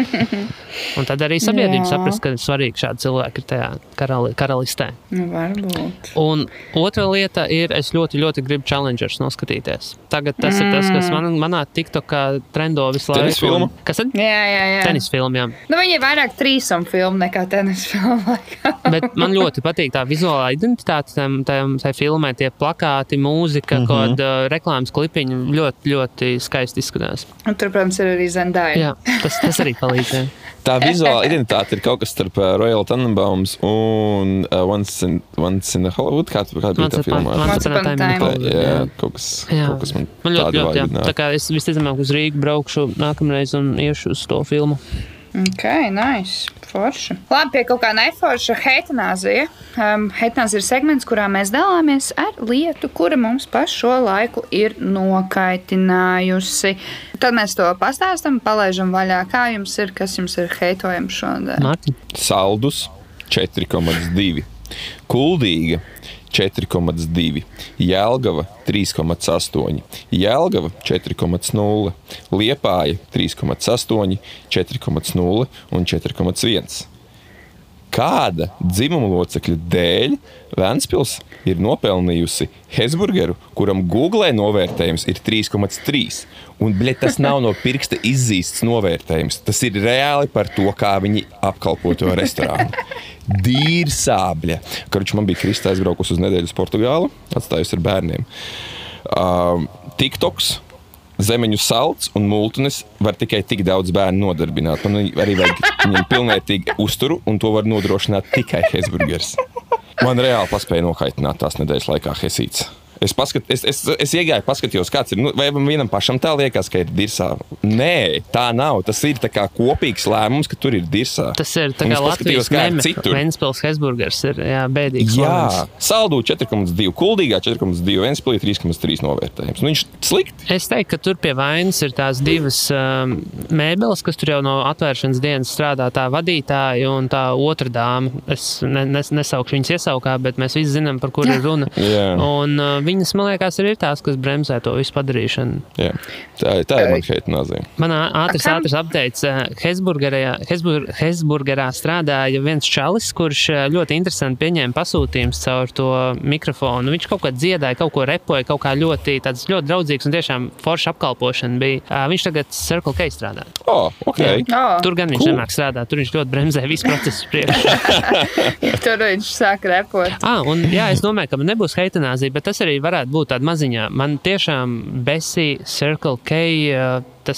Un tad arī sabiedrība saprast, ka svarīgi šādi cilvēki ir tajā karali, karalistē. Nu, varbūt. Un otra lieta ir, es ļoti, ļoti gribu Challengers noskatīties. Tagad tas mm. ir tas, kas man, manā TikTokā trendo visu laiku. Tenis filmu? Kas tad? Jā, jā, jā. Tenis filmu, jā. Nu, viņi ir vairāk trīsum filmu nekā tenis filmu. Bet man ļoti patīk tā vizuālā identitāte, tam, tam, tai filmē tie plakāti, mūzika, mm-hmm. kaut uh, reklāmas klipiņi ļoti, ļoti skaisti izskatās. Un tur, protams, ir arī Zendaya. Jā, tas, tas arī palīdz. Jā. Tā vizuāla identitāte ir kaut kas starp uh, Royal Tenenbaums un uh, Once, in, Once in a Hollywood. Kā, kā bija tā filmā? Once Upon a Time. Tā, jā, kaut kas, jā. Kaut kas man, man ļoti, ļoti, jā. Tā kā es visticamāk uz Rīgu braukšu nākamreiz un iešu uz to filmu. Ok, nice. Forši. Labi, pie kaut kā neforša heitanāzija. Um, heitanāzija ir segments, kurā mēs dalāmies ar lietu, kura mums pa šo laiku ir nokaitinājusi. Tad mēs to pastāstam, palaižam vaļā. Kā jums ir, kas jums ir heitojams šodien? Mārtiņ. Saldus četri komats divi. Kuldīga četri komats divi. Jelgava trīs komats astoņi. Jelgava četri komats nulle. Liepāja trīs komats astoņi, četri komats nulle un četri komats viens. Kāda dzimuma locekļa dēļ Ventspils ir nopelnījusi Hesburgeru, kuram Google novērtējums ir trīs komats trīs. Un, bļet, tas nav no pirksta izzīsts novērtējums. Tas ir reāli par to, kā viņi apkalpo to restorānu. Dīrsābļa. Karuči, man bija Krista aizbraukus uz nedēļu uz Portugālu, atstājusi ar bērniem. Uh, TikToks, zemeņu salds un multunis var tikai tik daudz bērnu nodarbināt. Man arī vajag viņam pilnvērtīgi uzturu, un to var nodrošināt tikai Hesburgers. Man reāli paspēja nokaitināt tās nedēļas laikā Hesīts. Es, paskat, es, es, es iegāju, paskatījos, kāds ir. Nu, vai vienam pašam tā liekas, ka ir dirsā? Nē, tā nav. Tas ir tā kā kopīgs lēmums, ka tur ir dirsā. Tas ir tā kā Latvijas meme. Ventspils Hesburgers ir jā, bēdīgs. Jā, moments. Saldū četri komats divi, Kuldīgā četri komats divi, Ventspilī trīs komats trīs novērtējums. Nu, viņš slikti. Es teiktu, ka tur pie vainas ir tās divas um, mēbeles, kas tur jau no atvēršanas dienas strādā, tā vadītāja un tā otra dāma. Es ne, nes, nesaukšu viņas iesaukā, bet mēs visi zinām, par kur ir runa. Yeah. Un uh, viņas, man liekas, arī ir tās, kas bremzē to visu padarīšanu. Jā, tā, tā ir man heitanāzija. Manā ātris, ātris updates. Hesburgerā, Hesbur, Hesburgerā strādāja viens čalis, kurš ļoti interesanti pieņēma pasūtījums caur to mikrofonu. Viņš kaut kā dziedāja, kaut ko repoja, kaut kā ļoti, tāds ļoti draudzīgs un tiešām forša apkalpošana bija. Viņš tagad Circle K strādā. Oh, ok. Oh, tur gan viņš cool. Nemāk strādā, tur viņš ļoti bremzē visu procesu priekš. Tur viņš sāk repot. Ah, un jā, es domāju, ka man nebūs heitanāzija, bet tas arī varētu būt tāda maziņā. Man tiešām Bessie, Circle K, tas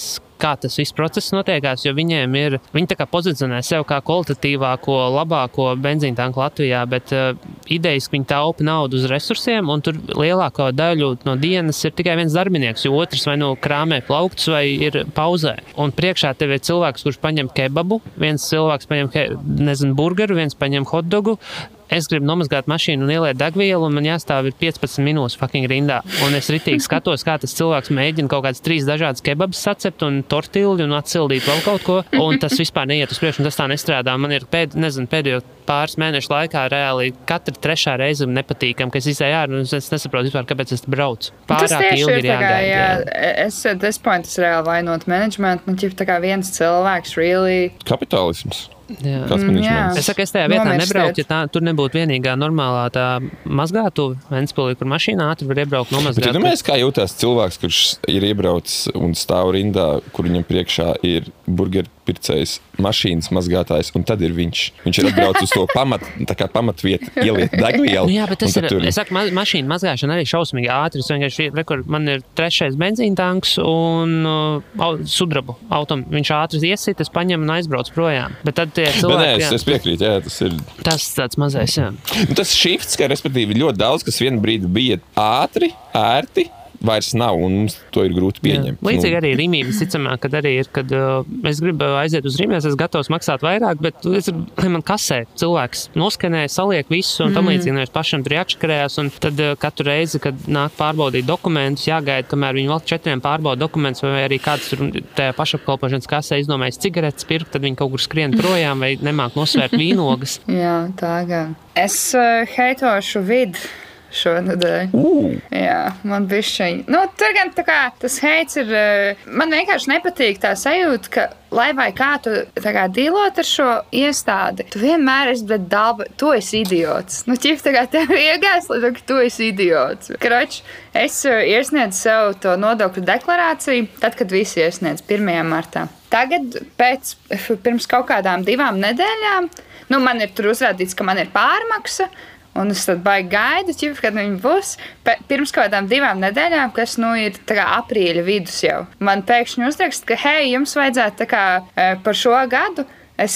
kā tas viss process notiekās, jo viņiem ir, viņi tā kā pozicionē sev kā kvalitatīvāko, labāko benzīna tanku Latvijā, bet uh, idejas, ka viņi taupa naudu uz resursiem, un tur lielāko daļu no dienas ir tikai viens darbinieks, jo otrs vai nu krāmē plauktus vai ir pauzē. Un priekšā tev ir cilvēks, kurš paņem kebabu, viens cilvēks paņem, ke, nezinu, burgeru, viens paņem hotdogu. Es gribu nomazgāt mašīnu un ieliet degvielu, un man jāstāv ir piecpadsmit minūtes fucking rindā. Un es ritīgi skatos, kā tas cilvēks mēģina kaut kādas trīs dažādas kebabas sacept un tortilli un atsildīt vēl kaut ko, un tas vispār neiet uz priekšu, un tas tā nestrādā. Man ir pēd, nezinu, pēdējo pāris mēnešu laikā reāli katra trešā reize nepatīkam, ka es izēju ārā, un es nesaprotu vispār, kāpēc es braucu. Pārāk ilgi ir jāgaida. Jā, es at this point es reāli vainot management, nu, ķip tā kā viens cilvēks really... Kapitālisms. Jā. Mm, jā. Es saku, es tajā vietā nebrauktu, ja tā, tur nebūtu vienīgā normālā tā mazgātuve Ventspilī, kur mašīnā ātri var iebraukt nomazgāt. Bet, ja domājies, kā jūtās cilvēks, kurš ir iebraucis un stāv rindā, kur viņam priekšā ir burgeru pircējs, mašīnas mazgātājs, un tad ir viņš. Viņš ir atbraucis uz to pamat, tā kā pamatvietu, ieliet degvielu. Nu jā, bet tas ir, tur... es saku, ma mašīna mazgāšana arī šausmīgi ātri. Es vienkārši, rekur, man ir trešais benzīna tanks un uh, sudrabu autom. Viņš ātri iesit, es paņemu un aizbraucu projām. Bet tad tie cilvēki... Bet nē, es, es piekrītu, jā, tas ir... Tas tāds mazais, jā. Nu, tas shifts, ka respektīvi ļoti daudz, kas vienu brīdi bija ātri, ērti, vairs nav, un mums to ir grūti pieņemt. Jā. Līdzīgi arī Rīmī, visticamāk, kad arī ir, kad uh, es gribu aiziet uz Rīmī, es esmu gatavs maksāt vairāk, bet es, man kasē cilvēks noskanē, saliek visu, un tam līdzīgi nevis pašam tur jāčakarējās, un tad uh, katru reizi, kad nāk pārbaudīt dokumentus, jāgaida, kamēr viņi vēl četriem pārbauda dokumentus, vai arī kāds tur tajā pašapkalpošanas kasē izdomājis cigaretes pirkt, tad viņi kaut kur skrien projām, vai nemāk nosvērt vīnogas. Jā, tā gan. Es uh, heitošu vidu šonadēļ. Uh. Jā, man bišķiņ. Nu, tur gan tā kā tas heits ir, man vienkārši nepatīk tā sajūta, ka, lai vai kā tu tā kā dīlot ar šo iestādi, tu vienmēr esi, bet dalba, tu esi idiots. Nu, ķip tā kā tev iegās, lai ka tu esi idiots. Kroč, es iesniedzu sev to nodokļu deklarāciju, tad, kad visi iesniedz pirmajā martā. Tagad, pēc, pirms kaut kādām divām nedēļām, nu, man ir tur uzrādīts, ka man ir pārmaksa, un es tad baigi gaidu, ķip, kad viņi būs. Pirms kaut kādām divām nedēļām, kas nu ir tā kā aprīļa vidus jau. Man pēkšņi uzrakst, ka, hei, jums vajadzētu tā kā par šo gadu, es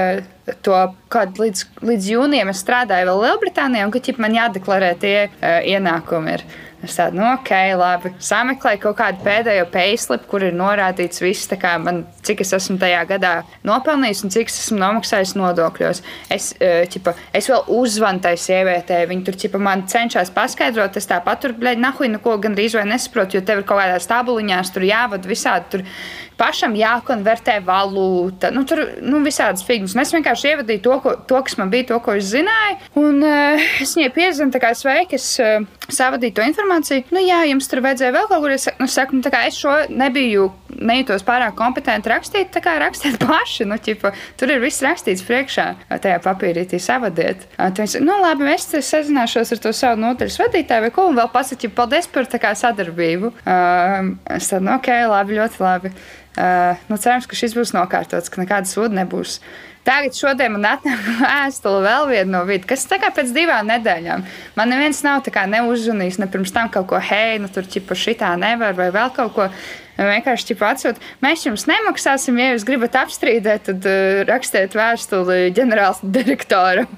to kādu līdz, līdz jūnijam es strādāju vēl Lielbritānijā, un ka, ķip, man jādeklarē tie ienākumi ir. Es tādu, nu, ok, labi. Sameklēju kaut kādu pēdējo payslip, kur ir norādīts viss, tā kā man, cik es esmu tajā gadā nopelnījis un cik es esmu nomaksājis nodokļos. Es, ķipa, es vēl uzzvanu tai sievietē, viņi tur, ķipa, man cenšas paskaidrot, es tāpat tur, bļaļ, nahuj, neko gandrīz vai nesaprotu, jo tev ir kaut kādās tabuliņās, tur jāvad visādi, tur pašam jākonvertē valūta, nu, tur, nu, visādas figņas. Un es vienkārši ievadīju to, ko, to, kas man bija, to, ko es zināju, un uh, es viņai piezinu, tā kā sveiki, es uh, savadīju to informāciju. Nu, jā, jums tur vajadzēja vēl kaut kur, es, nu, saku, nu, tā kā es šo nebiju, nejūtos pārāk kompetenti rakstīt, tā kā rakstiet paši, nu, ķipa, tur ir viss rakstīts priekšā, tajā papīrītī savadiet. Uh, tu viņi saka, nu, labi, es sazināšos ar to savu notaļas vadītāju vai ko, un vēl pasaķi, paldies par tā kā sadarbību. Uh, es tādu, nu, ok, labi, ļoti labi. Uh, nu, cerams, ka šis būs nokārtots, ka nekāda soda nebūs. Tagad šodien man atnāk vēstule vēl viena no vidu, kas tā kā pēc divām nedēļām. Man neviens nav tā kā neuzrunījis, ne pirms tam kaut ko, hei, nu tur ķipa šitā nevar vai vēl kaut ko. Vienkārši ķipa atsūt, mēs jums nemaksāsim, ja jūs gribat apstrīdēt, tad uh, rakstiet vēstuli ģenerāls direktoram.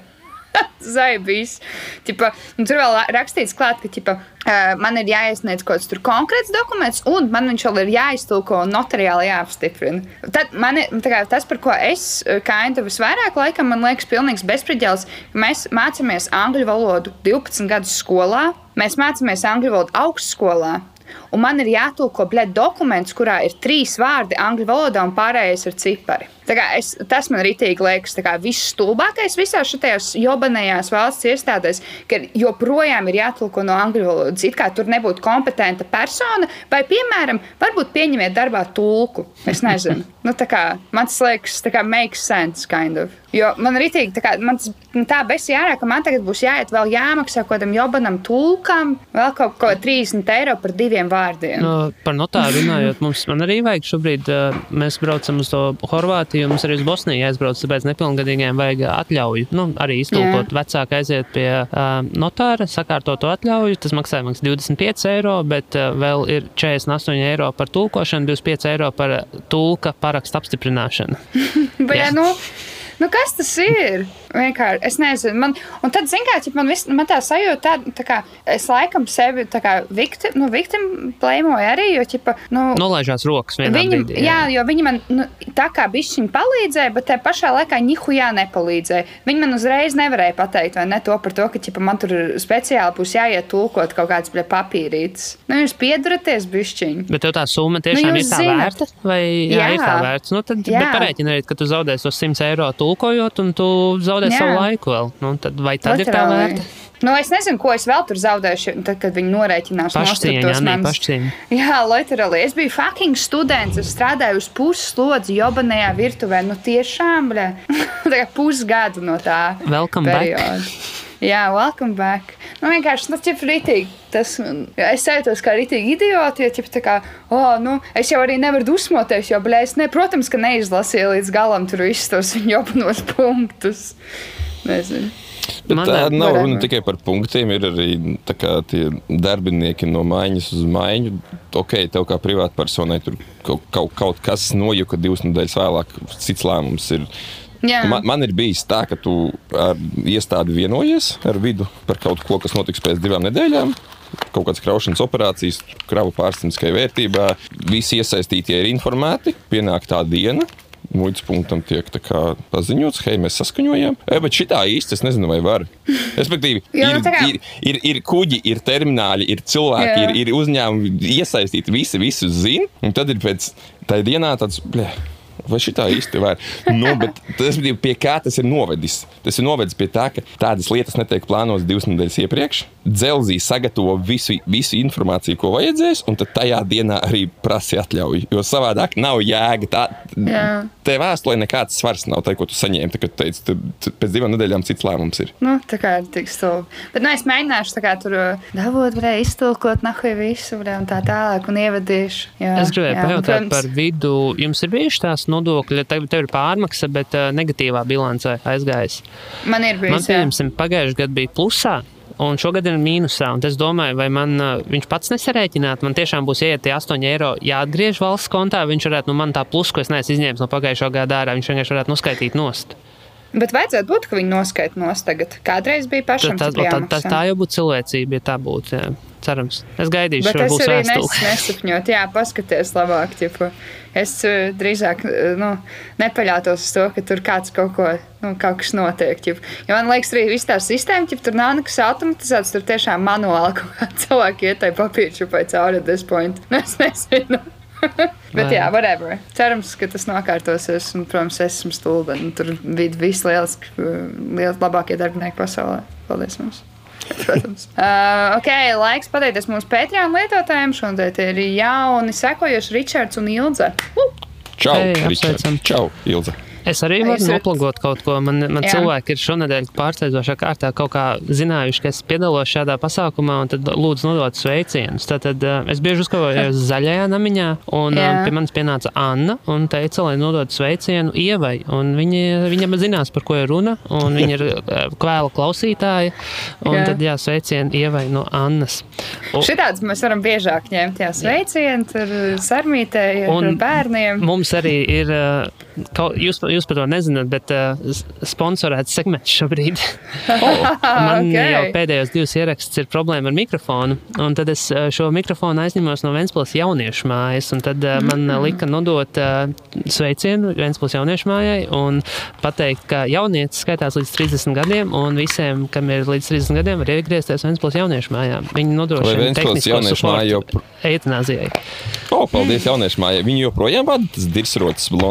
Zaibīs. Tipa, nu, tur vēl rakstīts klāt, ka tipa, uh, man ir jāiesniedz kaut kāds tur konkrēts dokuments, un man viņš vēl ir jāiztulko un notariāli jāapstiprina. Tad man ir, tā kā, tas, par ko es kind of visvairāk laikam, man liekas pilnīgs bezspriģēls, ka mēs mācāmies angļu valodu divpadsmit gadus skolā, mēs mācāmies angļu valodu augstskolā, un man ir jātulko, bļaļ, dokuments, kurā ir trīs vārdi angļu valodā un pārējais ir cipari. Tā kā es, tas man ritīgi liekas tā kā viss stulbākais visās šitajās jobanējās valsts iestādēs, ka joprojām ir jātulko no angļu valodas. It kā tur nebūtu kompetenta persona, vai, piemēram, varbūt pieņemiet darbā tulku. Es nezinu. Nu, tā kā, man tas liekas, tā kā makes sense, kind of. Jo man ritīgi, tā kā, man tas tā besi jārā, ka man tagad būs jāiet vēl jāmaksā kaut kādam jobanam tulkam, vēl kaut ko trīsdesmit eiro par diviem vārdiem. No, par notāru runājot, mums man arī vajag šobrīd, mēs braucam uz to Horvātiju, mums arī uz Bosniju jāizbrauc, tāpēc nepilngadīgiem vajag atļauju. Nu, arī iztulkot vecāku aiziet pie uh, notāra, sakārtot to atļauju, tas maksā maksā divdesmit pieci eiro, bet uh, vēl ir četrdesmit astoņi eiro par tulkošanu, divdesmit pieci eiro par tulka parakstu apstiprināšanu. Bet, jā, nu... Nu, kas tas ir? Vienkārši, es nezinu. Man, un tad, zin kā, man, vis, man tā sajūta tāda, tā kā, es laikam sevi tā kā victim, nu, victim blamoju arī, jo, ķipa, nu... Nolaižās rokas vienā viņi, brīdī. Jā, jo viņi man, nu, tā kā bišķiņi palīdzēja, bet tā pašā laikā nihujā nepalīdzēja. Viņi man uzreiz nevarēja pateikt, vai ne to par to, ka, ķipa, man tur speciāli būs jāiet tulkot kaut kāds, bļa, papīrītis. Nu, jūs pieduraties bišķiņi. Bet tev tā summa tiešām nu, ir tā zinat. vērta? Vai jā, jā. ir tā vērts? Nu, tad, bet parēķini arī, ka tu zaudēsi tos simt eiro tulkojot, un tu zaudēsi savu laiku vēl. Nu, tad, vai tad Literāli. Ir tā vērta? Nu, es nezinu, ko es vēl tur zaudēšu, tad, kad viņi norēķinās. Pašcieņa, jā, mans... pašcieņa. Jā, literāli. Es biju fucking students, es strādāju uz puslodzi jobanējā virtuvē. Nu, tiešām, bļa, tā kā pusgadu no tā welcome perioda. Back. Jā, welcome back. Nu, vienkārši, nu, ķip ritīgi. Tas, es sajūtos kā ritīgi idioti, jo, ķip, tā kā, oh, nu, es jau arī nevaru dusmoties, jo, bļa, es, ne, protams, ka neizlasīju līdz galam tur visus tos jobanos punktus. Nezinu. Bet Man tā nav runa tikai par punktiem, ir arī tā kā tie darbinieki no maiņas uz maiņu. Ok, tev kā privātpersonai tur kaut, kaut, kaut kas nojuka divas nedēļas vēlāk, cits lēmums ir. Man, man ir bijis tā, ka tu ar iestādi vienojies ar vidu par kaut ko, kas notiks pēc divām nedēļām. Kaut kādas kraušanas operācijas, kravu pārstāvniskai vērtībā. Visi iesaistītie ir informēti, pienāk tā diena. Muitas punktam tiek tā kā paziņots, hei, mēs saskaņojām. E, bet šitā īsti es nezinu, vai var. Respektīvi, ir, ir, ir, ir kuģi, ir termināļi, ir cilvēki, ir, ir uzņēmumi iesaistīti, visi visu zina. Un tad ir pēc tā dienā tāds, blē, vai šitā īsti var. Nu, bet tas, pie kā tas ir novedis? Tas ir novedis pie tā, ka tādas lietas netiek plānotas divas nedēļas iepriekš. Dzelzī sagatavo visu, visu informāciju, ko vajadzēs, un tad tajā dienā arī prasa atļauju. Jo savādāk nav jēga. Tā, te vēstulē nekāds svars nav tai, ko tu saņēmi. Tā, kad tu teici, tad pēc divām nedēļām cits lēmums ir. Nu, tā kā ir tik stulbi. Bet, nu, es mēģināšu tā kā tur dabot, varē, iztulkot, nahuj visu, varē, un tā tālāk, un ievadīšu. Jā, es gribēju jā, pajautāt protams, par vidu. Jums ir bijuši tās nodokļi, tev, tev ir pārmaksa, bet uh, negatīvā bilancē aizgājis. Man ir bijis, Man, pieņemsim, pagājuši gadu bija plusā, un šogad ir mīnusā. Un es domāju, vai man uh, viņš pats nesarēķināt, man tiešām būs ieiet tie astoņi eiro jāatgriež valsts kontā, viņš varētu, nu, man tā plus, ko es neesmu izņēmis no pagājušā gada ārā, viņš vienkārši varētu noskaitīt nost. Bet vajadzētu būt, ka viņi noskaita nost tagad. Kādreiz bija pašam tā, tā, tā, tā, tā jau būtu cilvēcība, ja tā būtu, jā. Cerams. Es gaidīšu, vai būs vēstuli. Bet es arī nesapņot, jā, paskaties labāk, ķipu. Es uh, drīzāk, nu, nepaļātos uz to, ka tur kāds kaut ko, nu, kaut kas notiek, ķipu. Jo man liekas, arī viss tā sistēma, ķipu, tur nav nekas automatizēts, tur tiešām manuāli kaut kā cilvēki ietai papīru čupai cauri at this point. Nu, es nezinu. Bet jā, whatever. Cerams, ka tas nokārtosies, un, protams, esmu stulba. Tur bija visi lieliski, liels labākie darbinieki pasaulē. Paldies mums. Protams. Uh, ok, laiks pateikties mūsu Patreon lietotājiem. Šodien ir jauni sekojoši Ričards un Ilze. Uh! Čau, hey, Ričards. Čau, Ilze. Es arī varu noplagot kaut ko. Man, man cilvēki ir šonedēļ pārsteidzošā kārtā kaut kā zinājuši, ka es piedalos šādā pasākumā, un tad lūdzu nodot sveicienus. Tātad es bieži uzkavojos zaļajā namiņā, un Jā. pie manis pienāca Anna un teica, lai nodot sveicienu Ievai. Un viņa, viņa zinās, par ko ir runa, un viņa ir kvēla klausītāja. Un jā. tad jā, sveicienu Ievai no Annas. Un, Šitāds mēs varam biežāk ņemt, jā, sveicienu ar sarmītēji, ar bērniem. Mums arī ir, jūs Jūs par to nezināt, bet uh, sponsorēts segments šobrīd. Oh, man okay. jau pēdējos divus ierakstus ir problēma ar mikrofonu, un tad es šo mikrofonu aizņemos no Ventspils jauniešu mājas, un tad uh, man mm. lika nodot uh, sveicienu Ventspils jauniešu mājai un pateikt, ka jaunietis skaitās līdz trīsdesmit gadiem, un visiem, kam ir līdz trīsdesmit gadiem, var iegriezties Ventspils jauniešu mājā. Viņi nodrošina tehnisko suportu jau... eitanāzijai. O, paldies jauniešu mājai. Viņi joprojām vada tas dirsrotas blondais, kurš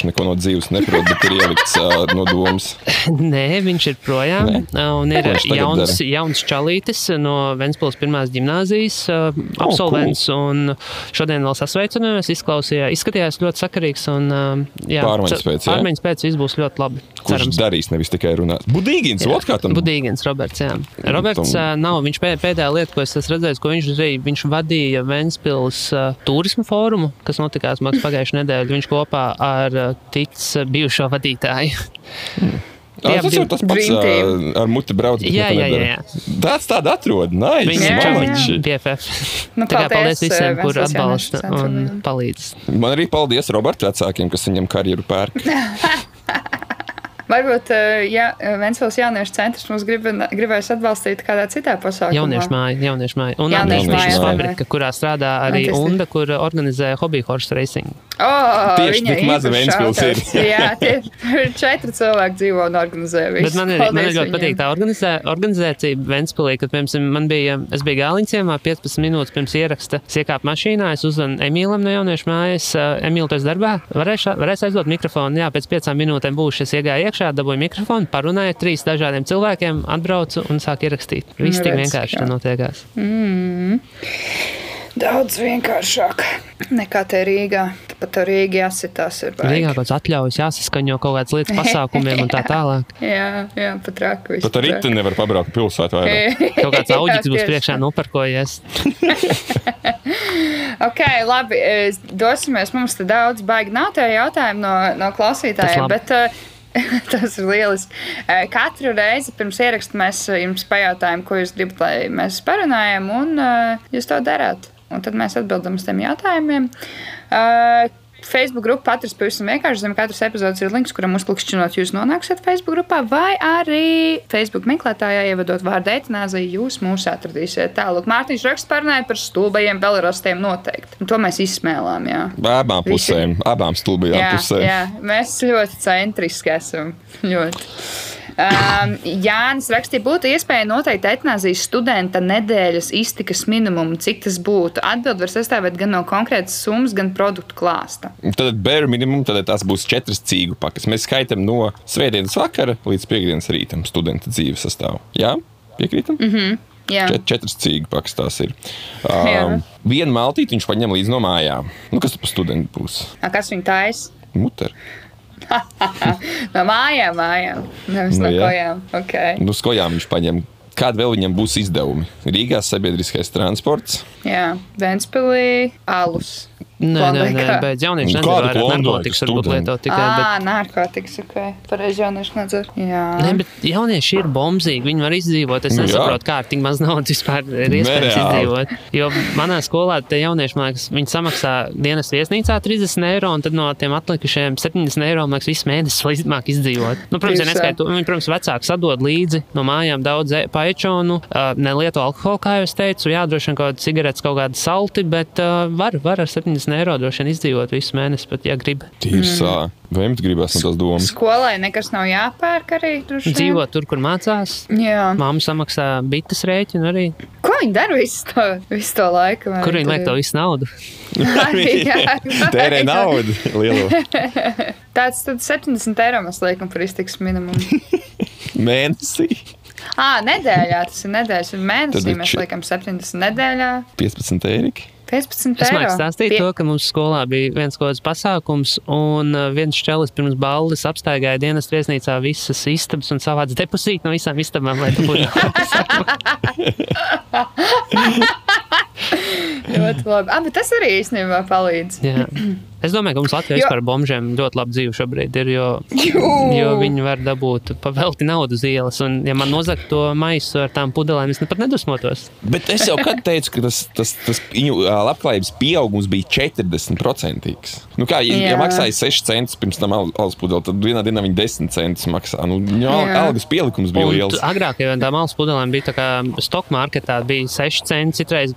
viņš neko no dzīves neprot, bet ir ielikts uh, no domas. Nē, viņš ir projām. Nē. Un ir jauns, dara? jauns čalītis no Ventspils pirmās ģimnāzijas uh, absolvents. Oh, cool. Un šodien vēl sasveicinājās, izklausījās, izskatījās ļoti sakarīgs. Un, uh, jā, pārmaiņas pēc, jā? Pārmaiņas pēc viss būs ļoti labi. Kurš cerams. Darīs, nevis tikai runās. Budīgins, ot kā tam? Budīgins, Roberts, jā. Roberts uh, nav, viņš pēdējā lieta, ko es esmu redzējis, ko viņš darīja, viņš vadīja Ventspils uh, turismu fórumu, kas notikās māks pagājušajā nedēļā. Viņš kopā ar uh, tic bijušo vadītāju. Hmm. Jā, tas jau tas pats uh, ar muti brauc. Jā, jā, jā, jā. Tāds tāda atrod. Nice. Viņš ir B F F. Nu, Tā kā paldies paldies visiem, kur Ventspils atbalsta jauniešu un centram. palīdz. Man arī paldies Roberta vecākiem, kas viņam karjeru pērk. Varbūt, ja Ventspils jauniešu centrs mums grib, gribēs atbalstīt kādā citā pasākumā. Jauniešu māja, jauniešu māja. Un Jauniešu attīstības māja, fabrika, kurā strādā arī Attīstības. Unda, kur organizē hobby horse racing. Oh, Tieši tik maza Ventspils ir. Jā, tie četri cilvēki dzīvo un organizē visu. Bet man ir, man ir ļoti patīk tā organizē, organizācija Ventspilī, kad, piemēram, man bija, es biju Gāliņciemā piecpadsmit minūtes pirms ieraksta, es iekāpu mašīnā, es uzzvanu Emīlam no jauniešu mājas, Emīl, tu esi darbā, varēšu, varēs aizdot mikrofonu, jā, pēc piecām minūtēm būšu, es iegāju iekšā, dabūju mikrofonu, parunāju trīs dažādiem cilvēkiem, atbraucu un sāku ierakstīt. Viss tik vienkārši te notiekās. Mm. Daudz vienkāršāk nekā te Rīgā. Pat te Rīgā jāsitās ir baigi. Rīgā kaut kāds atļaujas, jāsaskaņo kaut kāds lietas pasākumiem un tā tālāk. Jā, jā, pat rāk visu. Pat ar rītu nevar pabraukt pilsētu vairāk. Kaut kāds auģis būs priekšā noparkojies. Ok, labi, dosimies. Mums te daudz baigi nav tie jautājumi no, no klausītājiem, bet uh, tas ir lieliski. Katru reizi pirms ieraksta mēs jums pajautājam, ko jūs gribat, lai mēs parunājam, un uh, jūs to darāt. Un tad mēs atbildam uz tiem jautājumiem. Uh, Facebook grupa atrast pavisam vienkārši. Zem katras epizodes ir links, kuram uzklikšķinot jūs nonāksiet Facebook grupā, vai arī Facebook meklētājā ievadot vārdu eitanāzija, jūs mūs atradīsiet. Tālāk, Mārtiņš raksts parunāja par stulbajiem belarostiem noteikti. Un to mēs izsmēlām, jā. Abām pusēm, Visi... abām stulbajām jā, pusēm. Jā, mēs ļoti centriski esam. Ļoti. Um, Jānis rakstīja, būtu iespēja noteikt eitanāzijas studenta nedēļas iztikas minimumu, cik tas būtu. Atbild var sastāvēt gan no konkrētas summas, gan produktu klāsta. Tad bare minimum, tad tās būs četras cīgu pakas. Mēs skaitam no svētdienas vakara līdz piekdienas rītam studenta dzīves sastāvu. Jā? Piekrītam? Mhm. Jā. Čet, četras cīgu pakas tās ir. Um, vienu maltīti viņš paņem līdz no mājām. Nu, kas tu pa studentu būs? A, kas viņu tais? Muter. No mājām, mājām. Nevis Nu, no jā. kojām. Okay. Nu, uz kojām viņš paņem. Kāda vēl viņam būs izdevumi? Rīgā sabiedriskais transports. Jā, Ventspilī alus. Nē, nē, nē, bet jaunieši Nu, nedzer kāda vairāk klondaikas narkotikas, varbūt studenti? lietot tikai. Ā, Bet... narkotikas, ok. Pareizi jaunieši nedzer. Jā. Nē, bet jaunieši ir bombzīgi, viņi var izdzīvot. Es Nu, jā. nesaprotu, kā ar tik maz naudas vispār ir iespējams Nereāli. izdzīvot. Jo manā skolā tie jaunieši, man liekas, viņi samaksā dienas viesnīcā trīsdesmit eiro, un tad no tiem atlikušajiem septiņdesmit eiro, man liekas, visu mēnesi vēl izdevāk izdzīvot. Nu, protams, ja Tieši tā. neskaitu, viņi, protams, vecāki sadod līdzi no mājām daudz e- paičonu, uh, nelieto alkoholu, kā jau es teicu, jā, droši vien kaut kāda cigaretes, kaut kāda salti, bet uh, var, var ar septiņdesmit eiro droši vien izdzīvot visu mēnesi, pat ja grib. Tīrsā. Vai jums gribās no tās domas? Skolai nekas nav jāpērk arī. droši vien? Dzīvot tur, kur mācās. Jā. Māma samaksā bites rēķinu arī. Ko viņi dara visu to, visu to laiku? vai Kur viņi tur liek ir- to visu naudu? Arī, jā. Tērē naudu lielo. Tāds tad septiņdesmit eiro mēs liekam par iztikas minimumu. Mēnesī. Ā, nedēļā, tas ir nedēļas un Tad mēnesī. ir Mēs či- liekam septiņdesmit nedēļā. piecpadsmit eiriki. piecpadsmit Es eiro. māku stāstīt Pie- to, ka mums skolā bija viens kaut kāds pasākums, un uh, viens čelis pirms balles apstaigāja dienas viesnīcā visas istabas un savāds deposīti no visām istabām, lai tu būtu. Ļoti labi. Ah, bet tas arī īstenībā palīdz. Jā. Es domāju, ka mums Latvijā Jo- vispār bombžiem ļoti labi dzīve šobrīd ir, jo, Jū! jo viņi var dabūt pavelti naudu uz ielas, un ja man nozakt to maisu ar tām pudelēm, es nepat nedusmotos. Bet es jau kad teicu, ka tas, tas, tas viņu ā, labklājības pieaugums bija četrdesmit procenti. Nu kā, ja, ja Jā. maksāja seši centi pirms tam al- alus pudeli, tad vienā dienā viņi desmit centus maksā. Nu, viņu al- Jā. algas pielikums bija Un liels. t- agrāk, ja tām malas pudelēm bija tā kā stock marketā, bija seši centi, citreiz pēc divām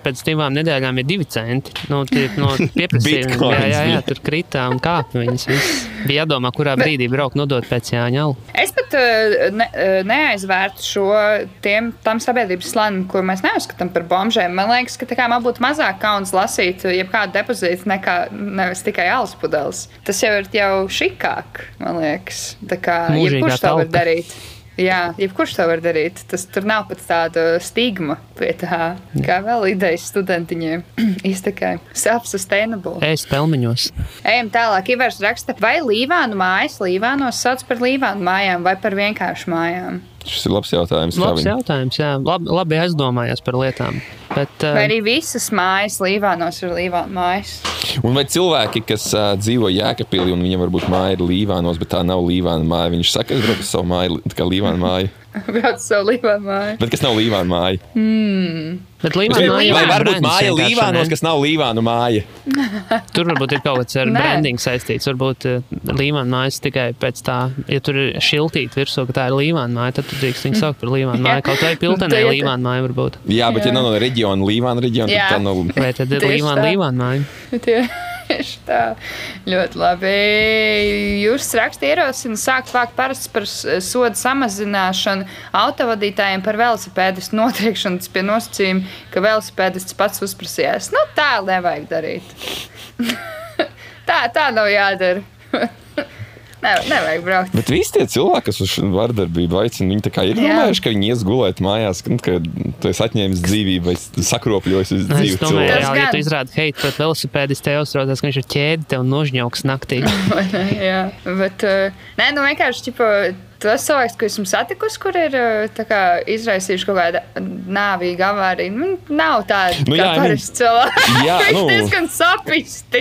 divām nedēļām ir divi centi. Nu, tie, no pieprasījuma, jā, jā, jā, tur kritā un kāpa viņas. Viss. Bija jādomā, kurā brīdī braukt nodot pēc Jāņa alu. Es pat ne, neaizvērtu šo tiem, tam sabiedrības slānim, ko mēs neuzskatām par bombžēm. Man liekas, ka tā kā man būtu mazāk kauns lasīt jebkādu depozītu nekā nevis tikai alas pudeles. Tas jau ir jau šikāk, man liekas. Tā kā jebkurš to var darīt. Jā, jebkurš to var darīt. Tas tur nav pat tāda stigma pie tā, kā vēl idejas studentiņiem iztekai. Self-sustainable. Ēst pelmeņos. Ejam tālāk. Ivars raksta, vai Līvānu mājas Līvānos sauc par Līvānu mājām vai par vienkāršu mājām? Šis ir labs jautājums. Labs jautājums, jā. Labi, labi aizdomājās par lietām. Bet, uh... vai arī visas mājas Līvānos ir Līvānu mājas? Un vai cilvēki, kas uh, dzīvo Jēkabpilī un viņam varbūt māja ir Līvānos, bet tā nav Līvāna māja, viņš saka, es braucu savu māju, tā kā Līvāna māja. Braucu savu Līvānu māju. Bet kas nav Līvāna māja? Mm. Bet Līvāna māja vai ir varbūt māja Līvānos, kas nav Līvānu māja? Tur varbūt ir kaut kāds ar branding saistīts. Varbūt Līvāna mājas tikai pēc tā, ja tur ir šiltīt virsū, ka tā ir Līvāna māja, tad tu drīkst viņu saukt par Līvānu māju. Kaut vai Piltenē Līvāna māja varbūt. Jā, bet ja nav no reģiona Līvāna reģiona, tad tā nav. Vai tad ir Līvāna Līvāna māja? Tieši tā. Ļoti labi. Jūs raksti ierosina sākt vākt parasts par sodu samazināšanu autovadītājiem par velosipēdistu notriekšanas pie nosacījuma, ka velosipēdists pats uzprasījās. Nu, tā nevajag darīt. tā, tā nav jādara. Ne, nevajag braukt. Bet visi tie cilvēki, kas uz vardarbību aicina, viņi tā kā ir domājuši, ka viņi ies gulēt mājās, ka, ka tu esi atņēmis dzīvību vai sakropļojis uz dzīvi cilvēku. Es domāju, reāli, ja tu izrādi heitu pret velosipēdistu, tev uztraucās, ka viņš ir ķēdi tev nožņauks naktī. Jā, bet, nē, nu vienkārši, ķipa, tos cilvēks, ko esmu satikusi, kur ir tā kā izraisījuši kaut kāda nāvīga avārija, nu, nav tāda nu, kā parasti cilvēki. Jā, nu. Viņš diezgan sapisti.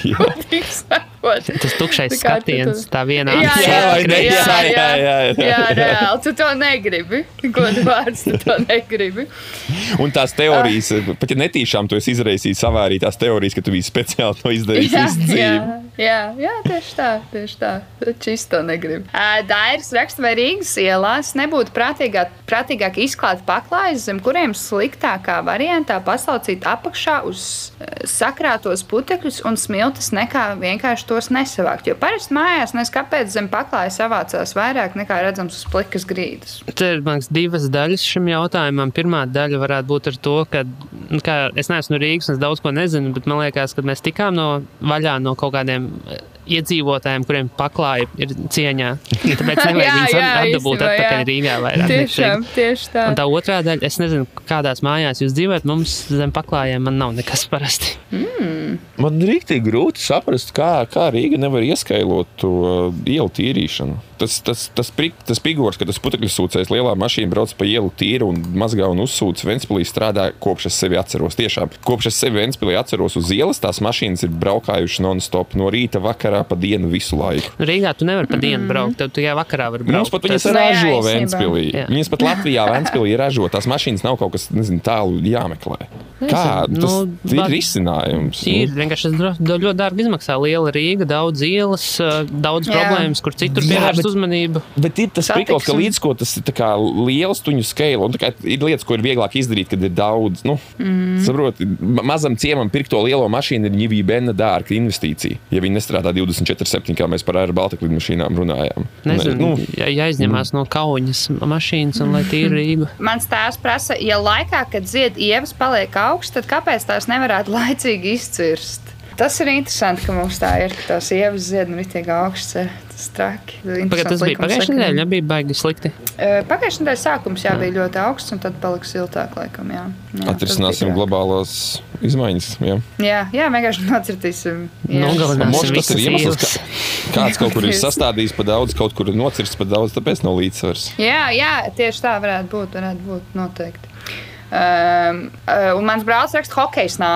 Tas tukšais skatiens, tā vienā. Jā, jā, jā, jā, jā, jā, jā. jā, reāli. Tu to negribi. Godu vārds, tu to negribi. Un tās teorijas, pat ja netīšām tu esi izraisījis avāriju, tās teorijas, ka tu biji speciāli to izdarījis visu dzīvi. Jā, jā, jā, tieši tā, tieši tā. Čist to negribi. Dairis raksta, vai Rīgas ielās nebūtu prātīgāk, prātīgāk izklāt paklājas, zem kuriem sliktākā variantā paslaucīt apakšā uz sakrātos putekļus un smiltis nekā vienkārši tos nesavākt. Jo parasti mājās nes kāpēc zem paklājas savācās vairāk nekā redzams uz plikas grīdas. Te ir, man liekas, divas daļas šim jautājumam. Pirmā daļa varētu būt ar to, ka, ka es neesmu no Rīgas, es daudz ko nezinu, bet man liekas, ka mēs tikām no vaļā no kaut kādiem iedzīvotājiem, kuriem paklāja ir cieņā. Ja tāpēc nevajag viņus atdabūt atpakaļ Rīgā vairāk. Tiešām, tieši tā. Un tā otrā daļa, es nezinu, kādās mājās jūs dzīvojat, mums zem paklājiem man nav nekas parasti. Mm. Man rīktīgi grūti saprast, kā, kā Rīga nevar ieskailot to ielu tīrīšanu. Tas, tas, tas, tas pigors, ka tas putekļu sūcējs lielā mašīna brauc pa ielu tīra un mazgā un uzsūc Ventspilī strādā, kopš es sevi atceros. Tiešām, kopš es sevi Ventspilī atceros uz ielas, tās mašīnas ir braukājušas non-stop no rīta vakarā pa dienu visu laiku. Rīgā tu nevari pa dienu braukt, tev tikai vakarā var braukt. Mums pat viņas tas ražo jā, Ventspilī. Jā. Viņas pat Latvijā Ventspilī ražo. Tās mašīnas nav kaut kas, nezinu, tālu jāmeklē. Kā? Nu, Tas ir risinājums. Ir, vienkārši tas ļoti dārgi izmaksā. Liela Rīga, daudz ielas, daudz jā. problēmas, kur citur pievērst uzmanību. Bet ir tas prikals, ka līdz ko tas ir tā kā liels tuņu scale, un tā kā ir lietas, ko ir vieglāk izdarīt, kad ir daudz, nu, mm. saproti, mazam ciemam pirkt to lielo mašīnu ir ņivī benna dārga investīcija, ja viņi nestrādā divdesmit četri septiņi, kā mēs par Air Baltica lidmašīnām runājām. Nezinu, nu, ja, jāizņemās mm. no Kauņas mašīnas un lai tīri Rīgu. Mans tēvs prasa, ja laikā, kad zied ievas paliek augsts, tad kāpēc tās nevarētu laicīgi izcirst? Tas ir interesanti, ka mums tā ir, ka tās ievas zied un ritīgi augsts ir. Tas traki. Pagad, tas bija pagājušajā nedēļā, nebija baigi slikti? Pagājušajā nedēļā sākums jā, bija ļoti augsts un tad palika siltāk, laikam, jā. jā Atrisināsim globālās izmaiņas, jā. Jā, jā, vienkārši nocirtīsim. Nogalināsim visas iemesls, kāds kaut kur ir sastādījis pa daudz, kaut kur ir nocirsts pa daudz, tāpēc nav līdzsvars. Jā, jā, tieši tā varētu būt, varētu būt noteikti. Um, uh, un mans brālis raksta, hokejs nāk.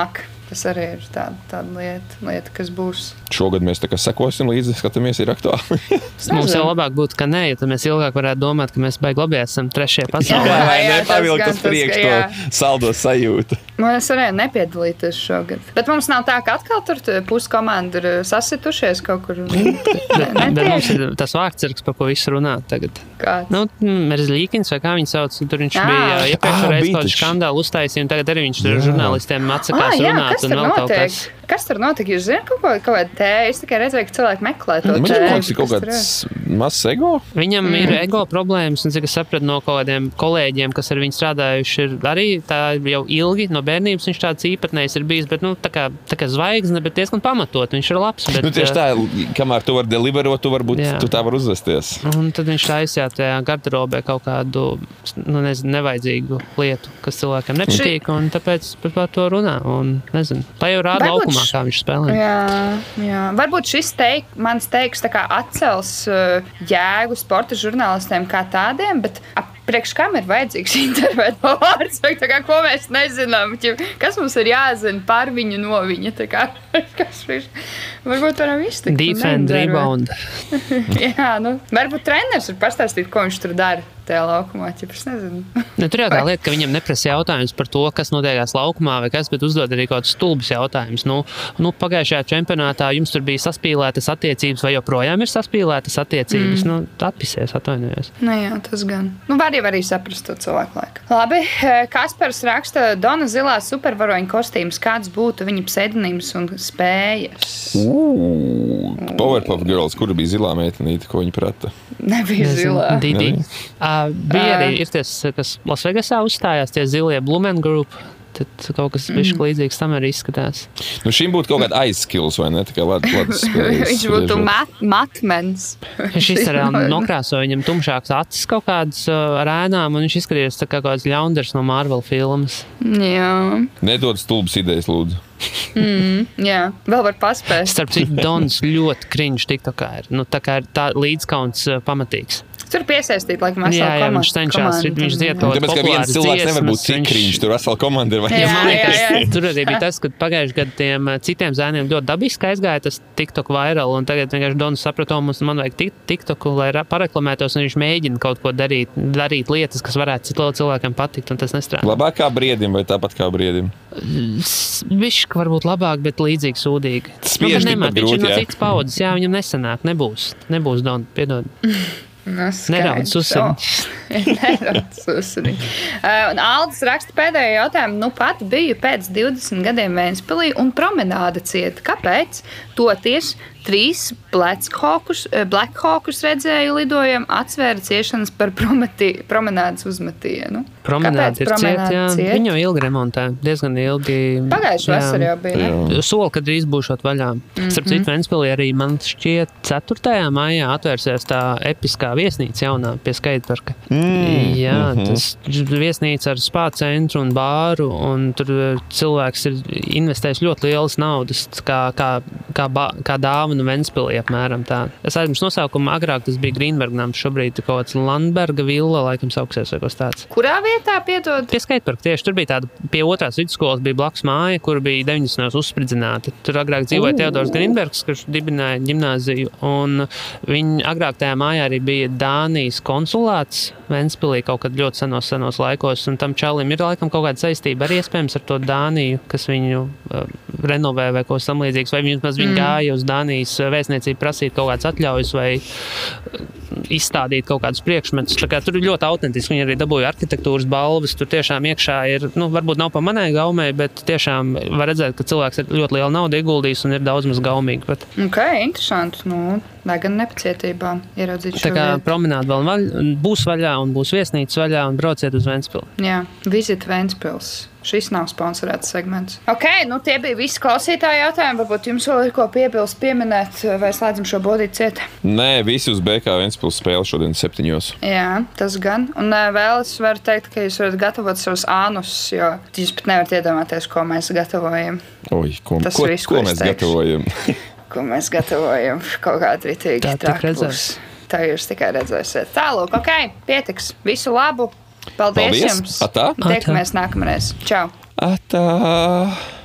tas arī ir tāda, tāda lieta, lieta, kas būs. Šogad mēs tā kā sekosim līdzi, skatāmies, ir aktuāli. Mums jau labāk būtu, ka nē, jo tad mēs ilgāk varētu domāt, ka mēs baigi labi esam trešajā pasaulē. Jā, vai jā, ne? tas Pavilkt gan uz tas, priekšu ka jā. to saldo sajūtu. Mēs varējām nepiedalīties šogad. Bet mums nav tā, ka atkal tur pusi komanda ir sasitušies kaut kur. Bet, bet mums ir tas vārdsargs, par ko visu runāt tagad. Kāds? Nu, Merzlīkins vai kā viņu sauc, tur viņš Ā. bija iepriekš Ā, reiz bija kaut taču. skandālu uztaisīja, un tagad arī viņš tur žurnālistiem Ah, atsakās jā, runāt kas un tur vēl kaut notiek? kas. Kas tur notiek? Jūs zināt kaut ko, kaut kādu tēju? Es tikai redzēju, ka cilvēki meklē to Man tēju. liekas, ir kaut Kas tur kāds mazs ego. Viņam Mm. ir ego problēmas, un cik es sapratu no kaut kādiem kolēģiem, kas ar viņu strādājuši, ir arī tā jau ilgi no bērnības viņš tāds īpatnējs ir bijis, bet nu, tā kā, tā kā zvaigzne, bet diezgan pamatot, viņš ir labs. Bet, Nu, tieši tā, kamēr tu vari deliverot, tu varbūt Jā. tu tā var uzvesties. Un tad viņš taisīja tajā garderobē kaut kādu nu, nezinu, nevajadzīgu lietu, kas cilvēkiem nepatīk, un tāpēc par to runā. Un, nezinu, lai jau rāda Varbūt laukumā, š- kā viņš spēlē. Jā, jā. Varbūt šis teik, mans teiks tā kā atcels uh, jēgu sporta žurnālistiem kā tādiem, bet ap priekš kam ir vajadzīgs intervēt no vārds, vai tā kā, ko mēs nezinām, ķi- kas mums ir jāzina par viņu no viņa, tā kā, kas priekš, varbūt varam iztikt. un Defend, neintervēt. rebound. Jā, nu, varbūt treneris var pastāstīt, ko viņš tur dara tajā laukumā, ķip, es nezinu. Ne, tur jau tā lieta, ka viņam neprasa jautājums par to, kas notiekās laukumā, vai kas, bet uzdod arī kaut kādus stulbus jautājumus. Nu, nu, pagājušajā čempionātā jums tur bija saspīlētas attiecības, vai joprojām ir saspīlētas attiecības? Mm. Nu, atpisies, atvainojos. Nu jā, tas gan. Nu, var jau arī saprast to cilvēku laiku. Labi, Kaspars raksta, Dona zilā supervaroņa kostīms, kāds būtu viņa pseidonīms un spējas? Ooh, Powerpuff Girls, kura bija zilā meitenīte, ko viņa prata? Nebija zilā. Didi. Nebija? Uh, bija arī ir ties, kas Lasvegasā uzstājās, tie zilie Blumen Group. Tad kaut kas bišķi līdzīgs tam arī izskatās. Nu, šim būtu kaut kāda aizskills, vai ne? Tikai lad, ladus spēles. Viņš būtu spriežot. mat, matmens. Šis arī nokrāsoja viņam tumšāks acis kaut kādas uh, ar ēnām, un viņš izskatījās tā kā kaut kāds ļaundars no Marvel filmas. Jā, Nedod stulbas idejas, lūdzu. jā, vēl var paspēt. Starp citu, Dons ļoti kriņš tiktokā ir. Nu, tā kā ir tā līdzkauns uh, pamatīgs. Tur piesaistīt, laikam, Jā, veselu jā, komandu. viņš cenšas, viņš dzied kaut Tāpēc, ka viens cilvēks nevar būt cik kriņš, tur vesela komanda ir. Vai Jā, ne? Man liekas, jā, jā. tur arī bija tas, ka pagājušajā gadā tiem citiem zēniem ļoti dabiski aizgāja tas TikTok viral, un tagad vienkārši Dons saprata, mums man vajag tik- TikToku, lai ra- pareklamētos, un viņš mēģina kaut ko darīt, darīt lietas, kas varētu citu cilvēkiem patikt, un tas nestrādā. Labāk kā briedim vai tāpat kā briedim? Viņš varbūt labāk, bet līdzīgi sūdīgi. Spiež bet tikpat nemāt, viņš ir grūti, no jā. citas paudzes, jā, viņam nesanāk, nebūs, nebūs Don, piedod. Nu, Neraudz skaidrs. usuni. Neraudz usuni. Uh, un Aldis raksta pēdējo jautājumu. Nu pat biju pēc divdesmit gadiem Ventspilī un promenāda cieta. Kāpēc? Toties trīs Blackhawkus, Blackhawkus redzēju lidojumu, atsvēra ciešanas par prometi, promenādas uzmetienu. Promenāde Kāpēc ir promenāde cieta, jā. cieta? Viņu jau ilgi remontē, diezgan ilgi. Pagājuši vasar jau bija, ne? Soli, kad drīz būšot vaļā. Mm -hmm. Starp citu, Ventspilī arī man šķiet ceturtajā maijā atvērsies tā episkā viesnīca jaunā pie skateparka. Mm. Jā, tas viesnīca ar spā centru un bāru, un tur cilvēks ir investējis ļoti lielas naudas, kā, kā, kā, ba, kā dāvanu Ventspilī apmēram tā. Es aizmirsu nosaukumu, agrāk tas bija Grīnbergnams, šobrīd ir kaut kāds Landberga villa, laikam sauksies vai kas tāds. Kurā vietā piedod? Pie skateparka tieši tur bija tāda, pie otrās vidusskolas bija blakus māja, kur bija deviņdesmitos uzspridzināta. Tur agrāk dzīvoja Teodors Grīnbergs, kurš dibināja ģimnāziju, un viņi agrāk tajā mājā arī bija Dānijas konsulāts Ventspilī kaut kad ļoti senos, senos laikos, un tam čalim ir laikam kaut kāda saistība arī iespējams ar to Dāniju, kas viņu uh, renovē vai ko samlīdzīgs, vai viņi, viņi mm. gāja uz Dānijas vēstniecību prasīt kaut kādas atļaujas vai izstādīt kaut kādus priekšmetus. Tā kā tur ir ļoti autentiski. Viņi arī dabūja arhitektūras balvas. Tur tiešām iekšā ir, nu, varbūt nav pa manai gaumei, bet tiešām var redzēt, ka cilvēks ir ļoti lielu naudu ieguldījis un ir daudz maz gaumīgi. Bet... Ok, interesanti. Nu, lai gan nepacietībā ieraudzīt šo Tā kā vietu. promenāde vēl vaļ, būs vaļā un būs viesnīca vaļā un brauciet uz Ventspili. Jā, Visit Ventspils. Šis nav sponsorēts segments. Ok, nu tie bija visi klausītāji jautājumi. Varbūt jums vēl ir ko piebilst, pieminēt, vai slēdzam šo bodīti ciet? Nē, visi uz B K Ventspils spēli šodien septiņos. Jā, tas gan. Un ē, vēl es varu teikt, ka jūs varat gatavot savus ānus, jo jūs pat nevarat iedomāties, ko mēs gatavojam. Oi, ko, Tas ko, viss, ko ko es mēs teikšu. gatavojam? Ko mēs gatavojam? Kaut kādu ritīgi Tā tik traku redzēs. būs. Tā jūs tikai redzēsiet. Tālūk, ok, pietiks. Visu labu. Paldies, Paldies. jums. Atā. Tiekamies nākamreiz. Čau. Atā.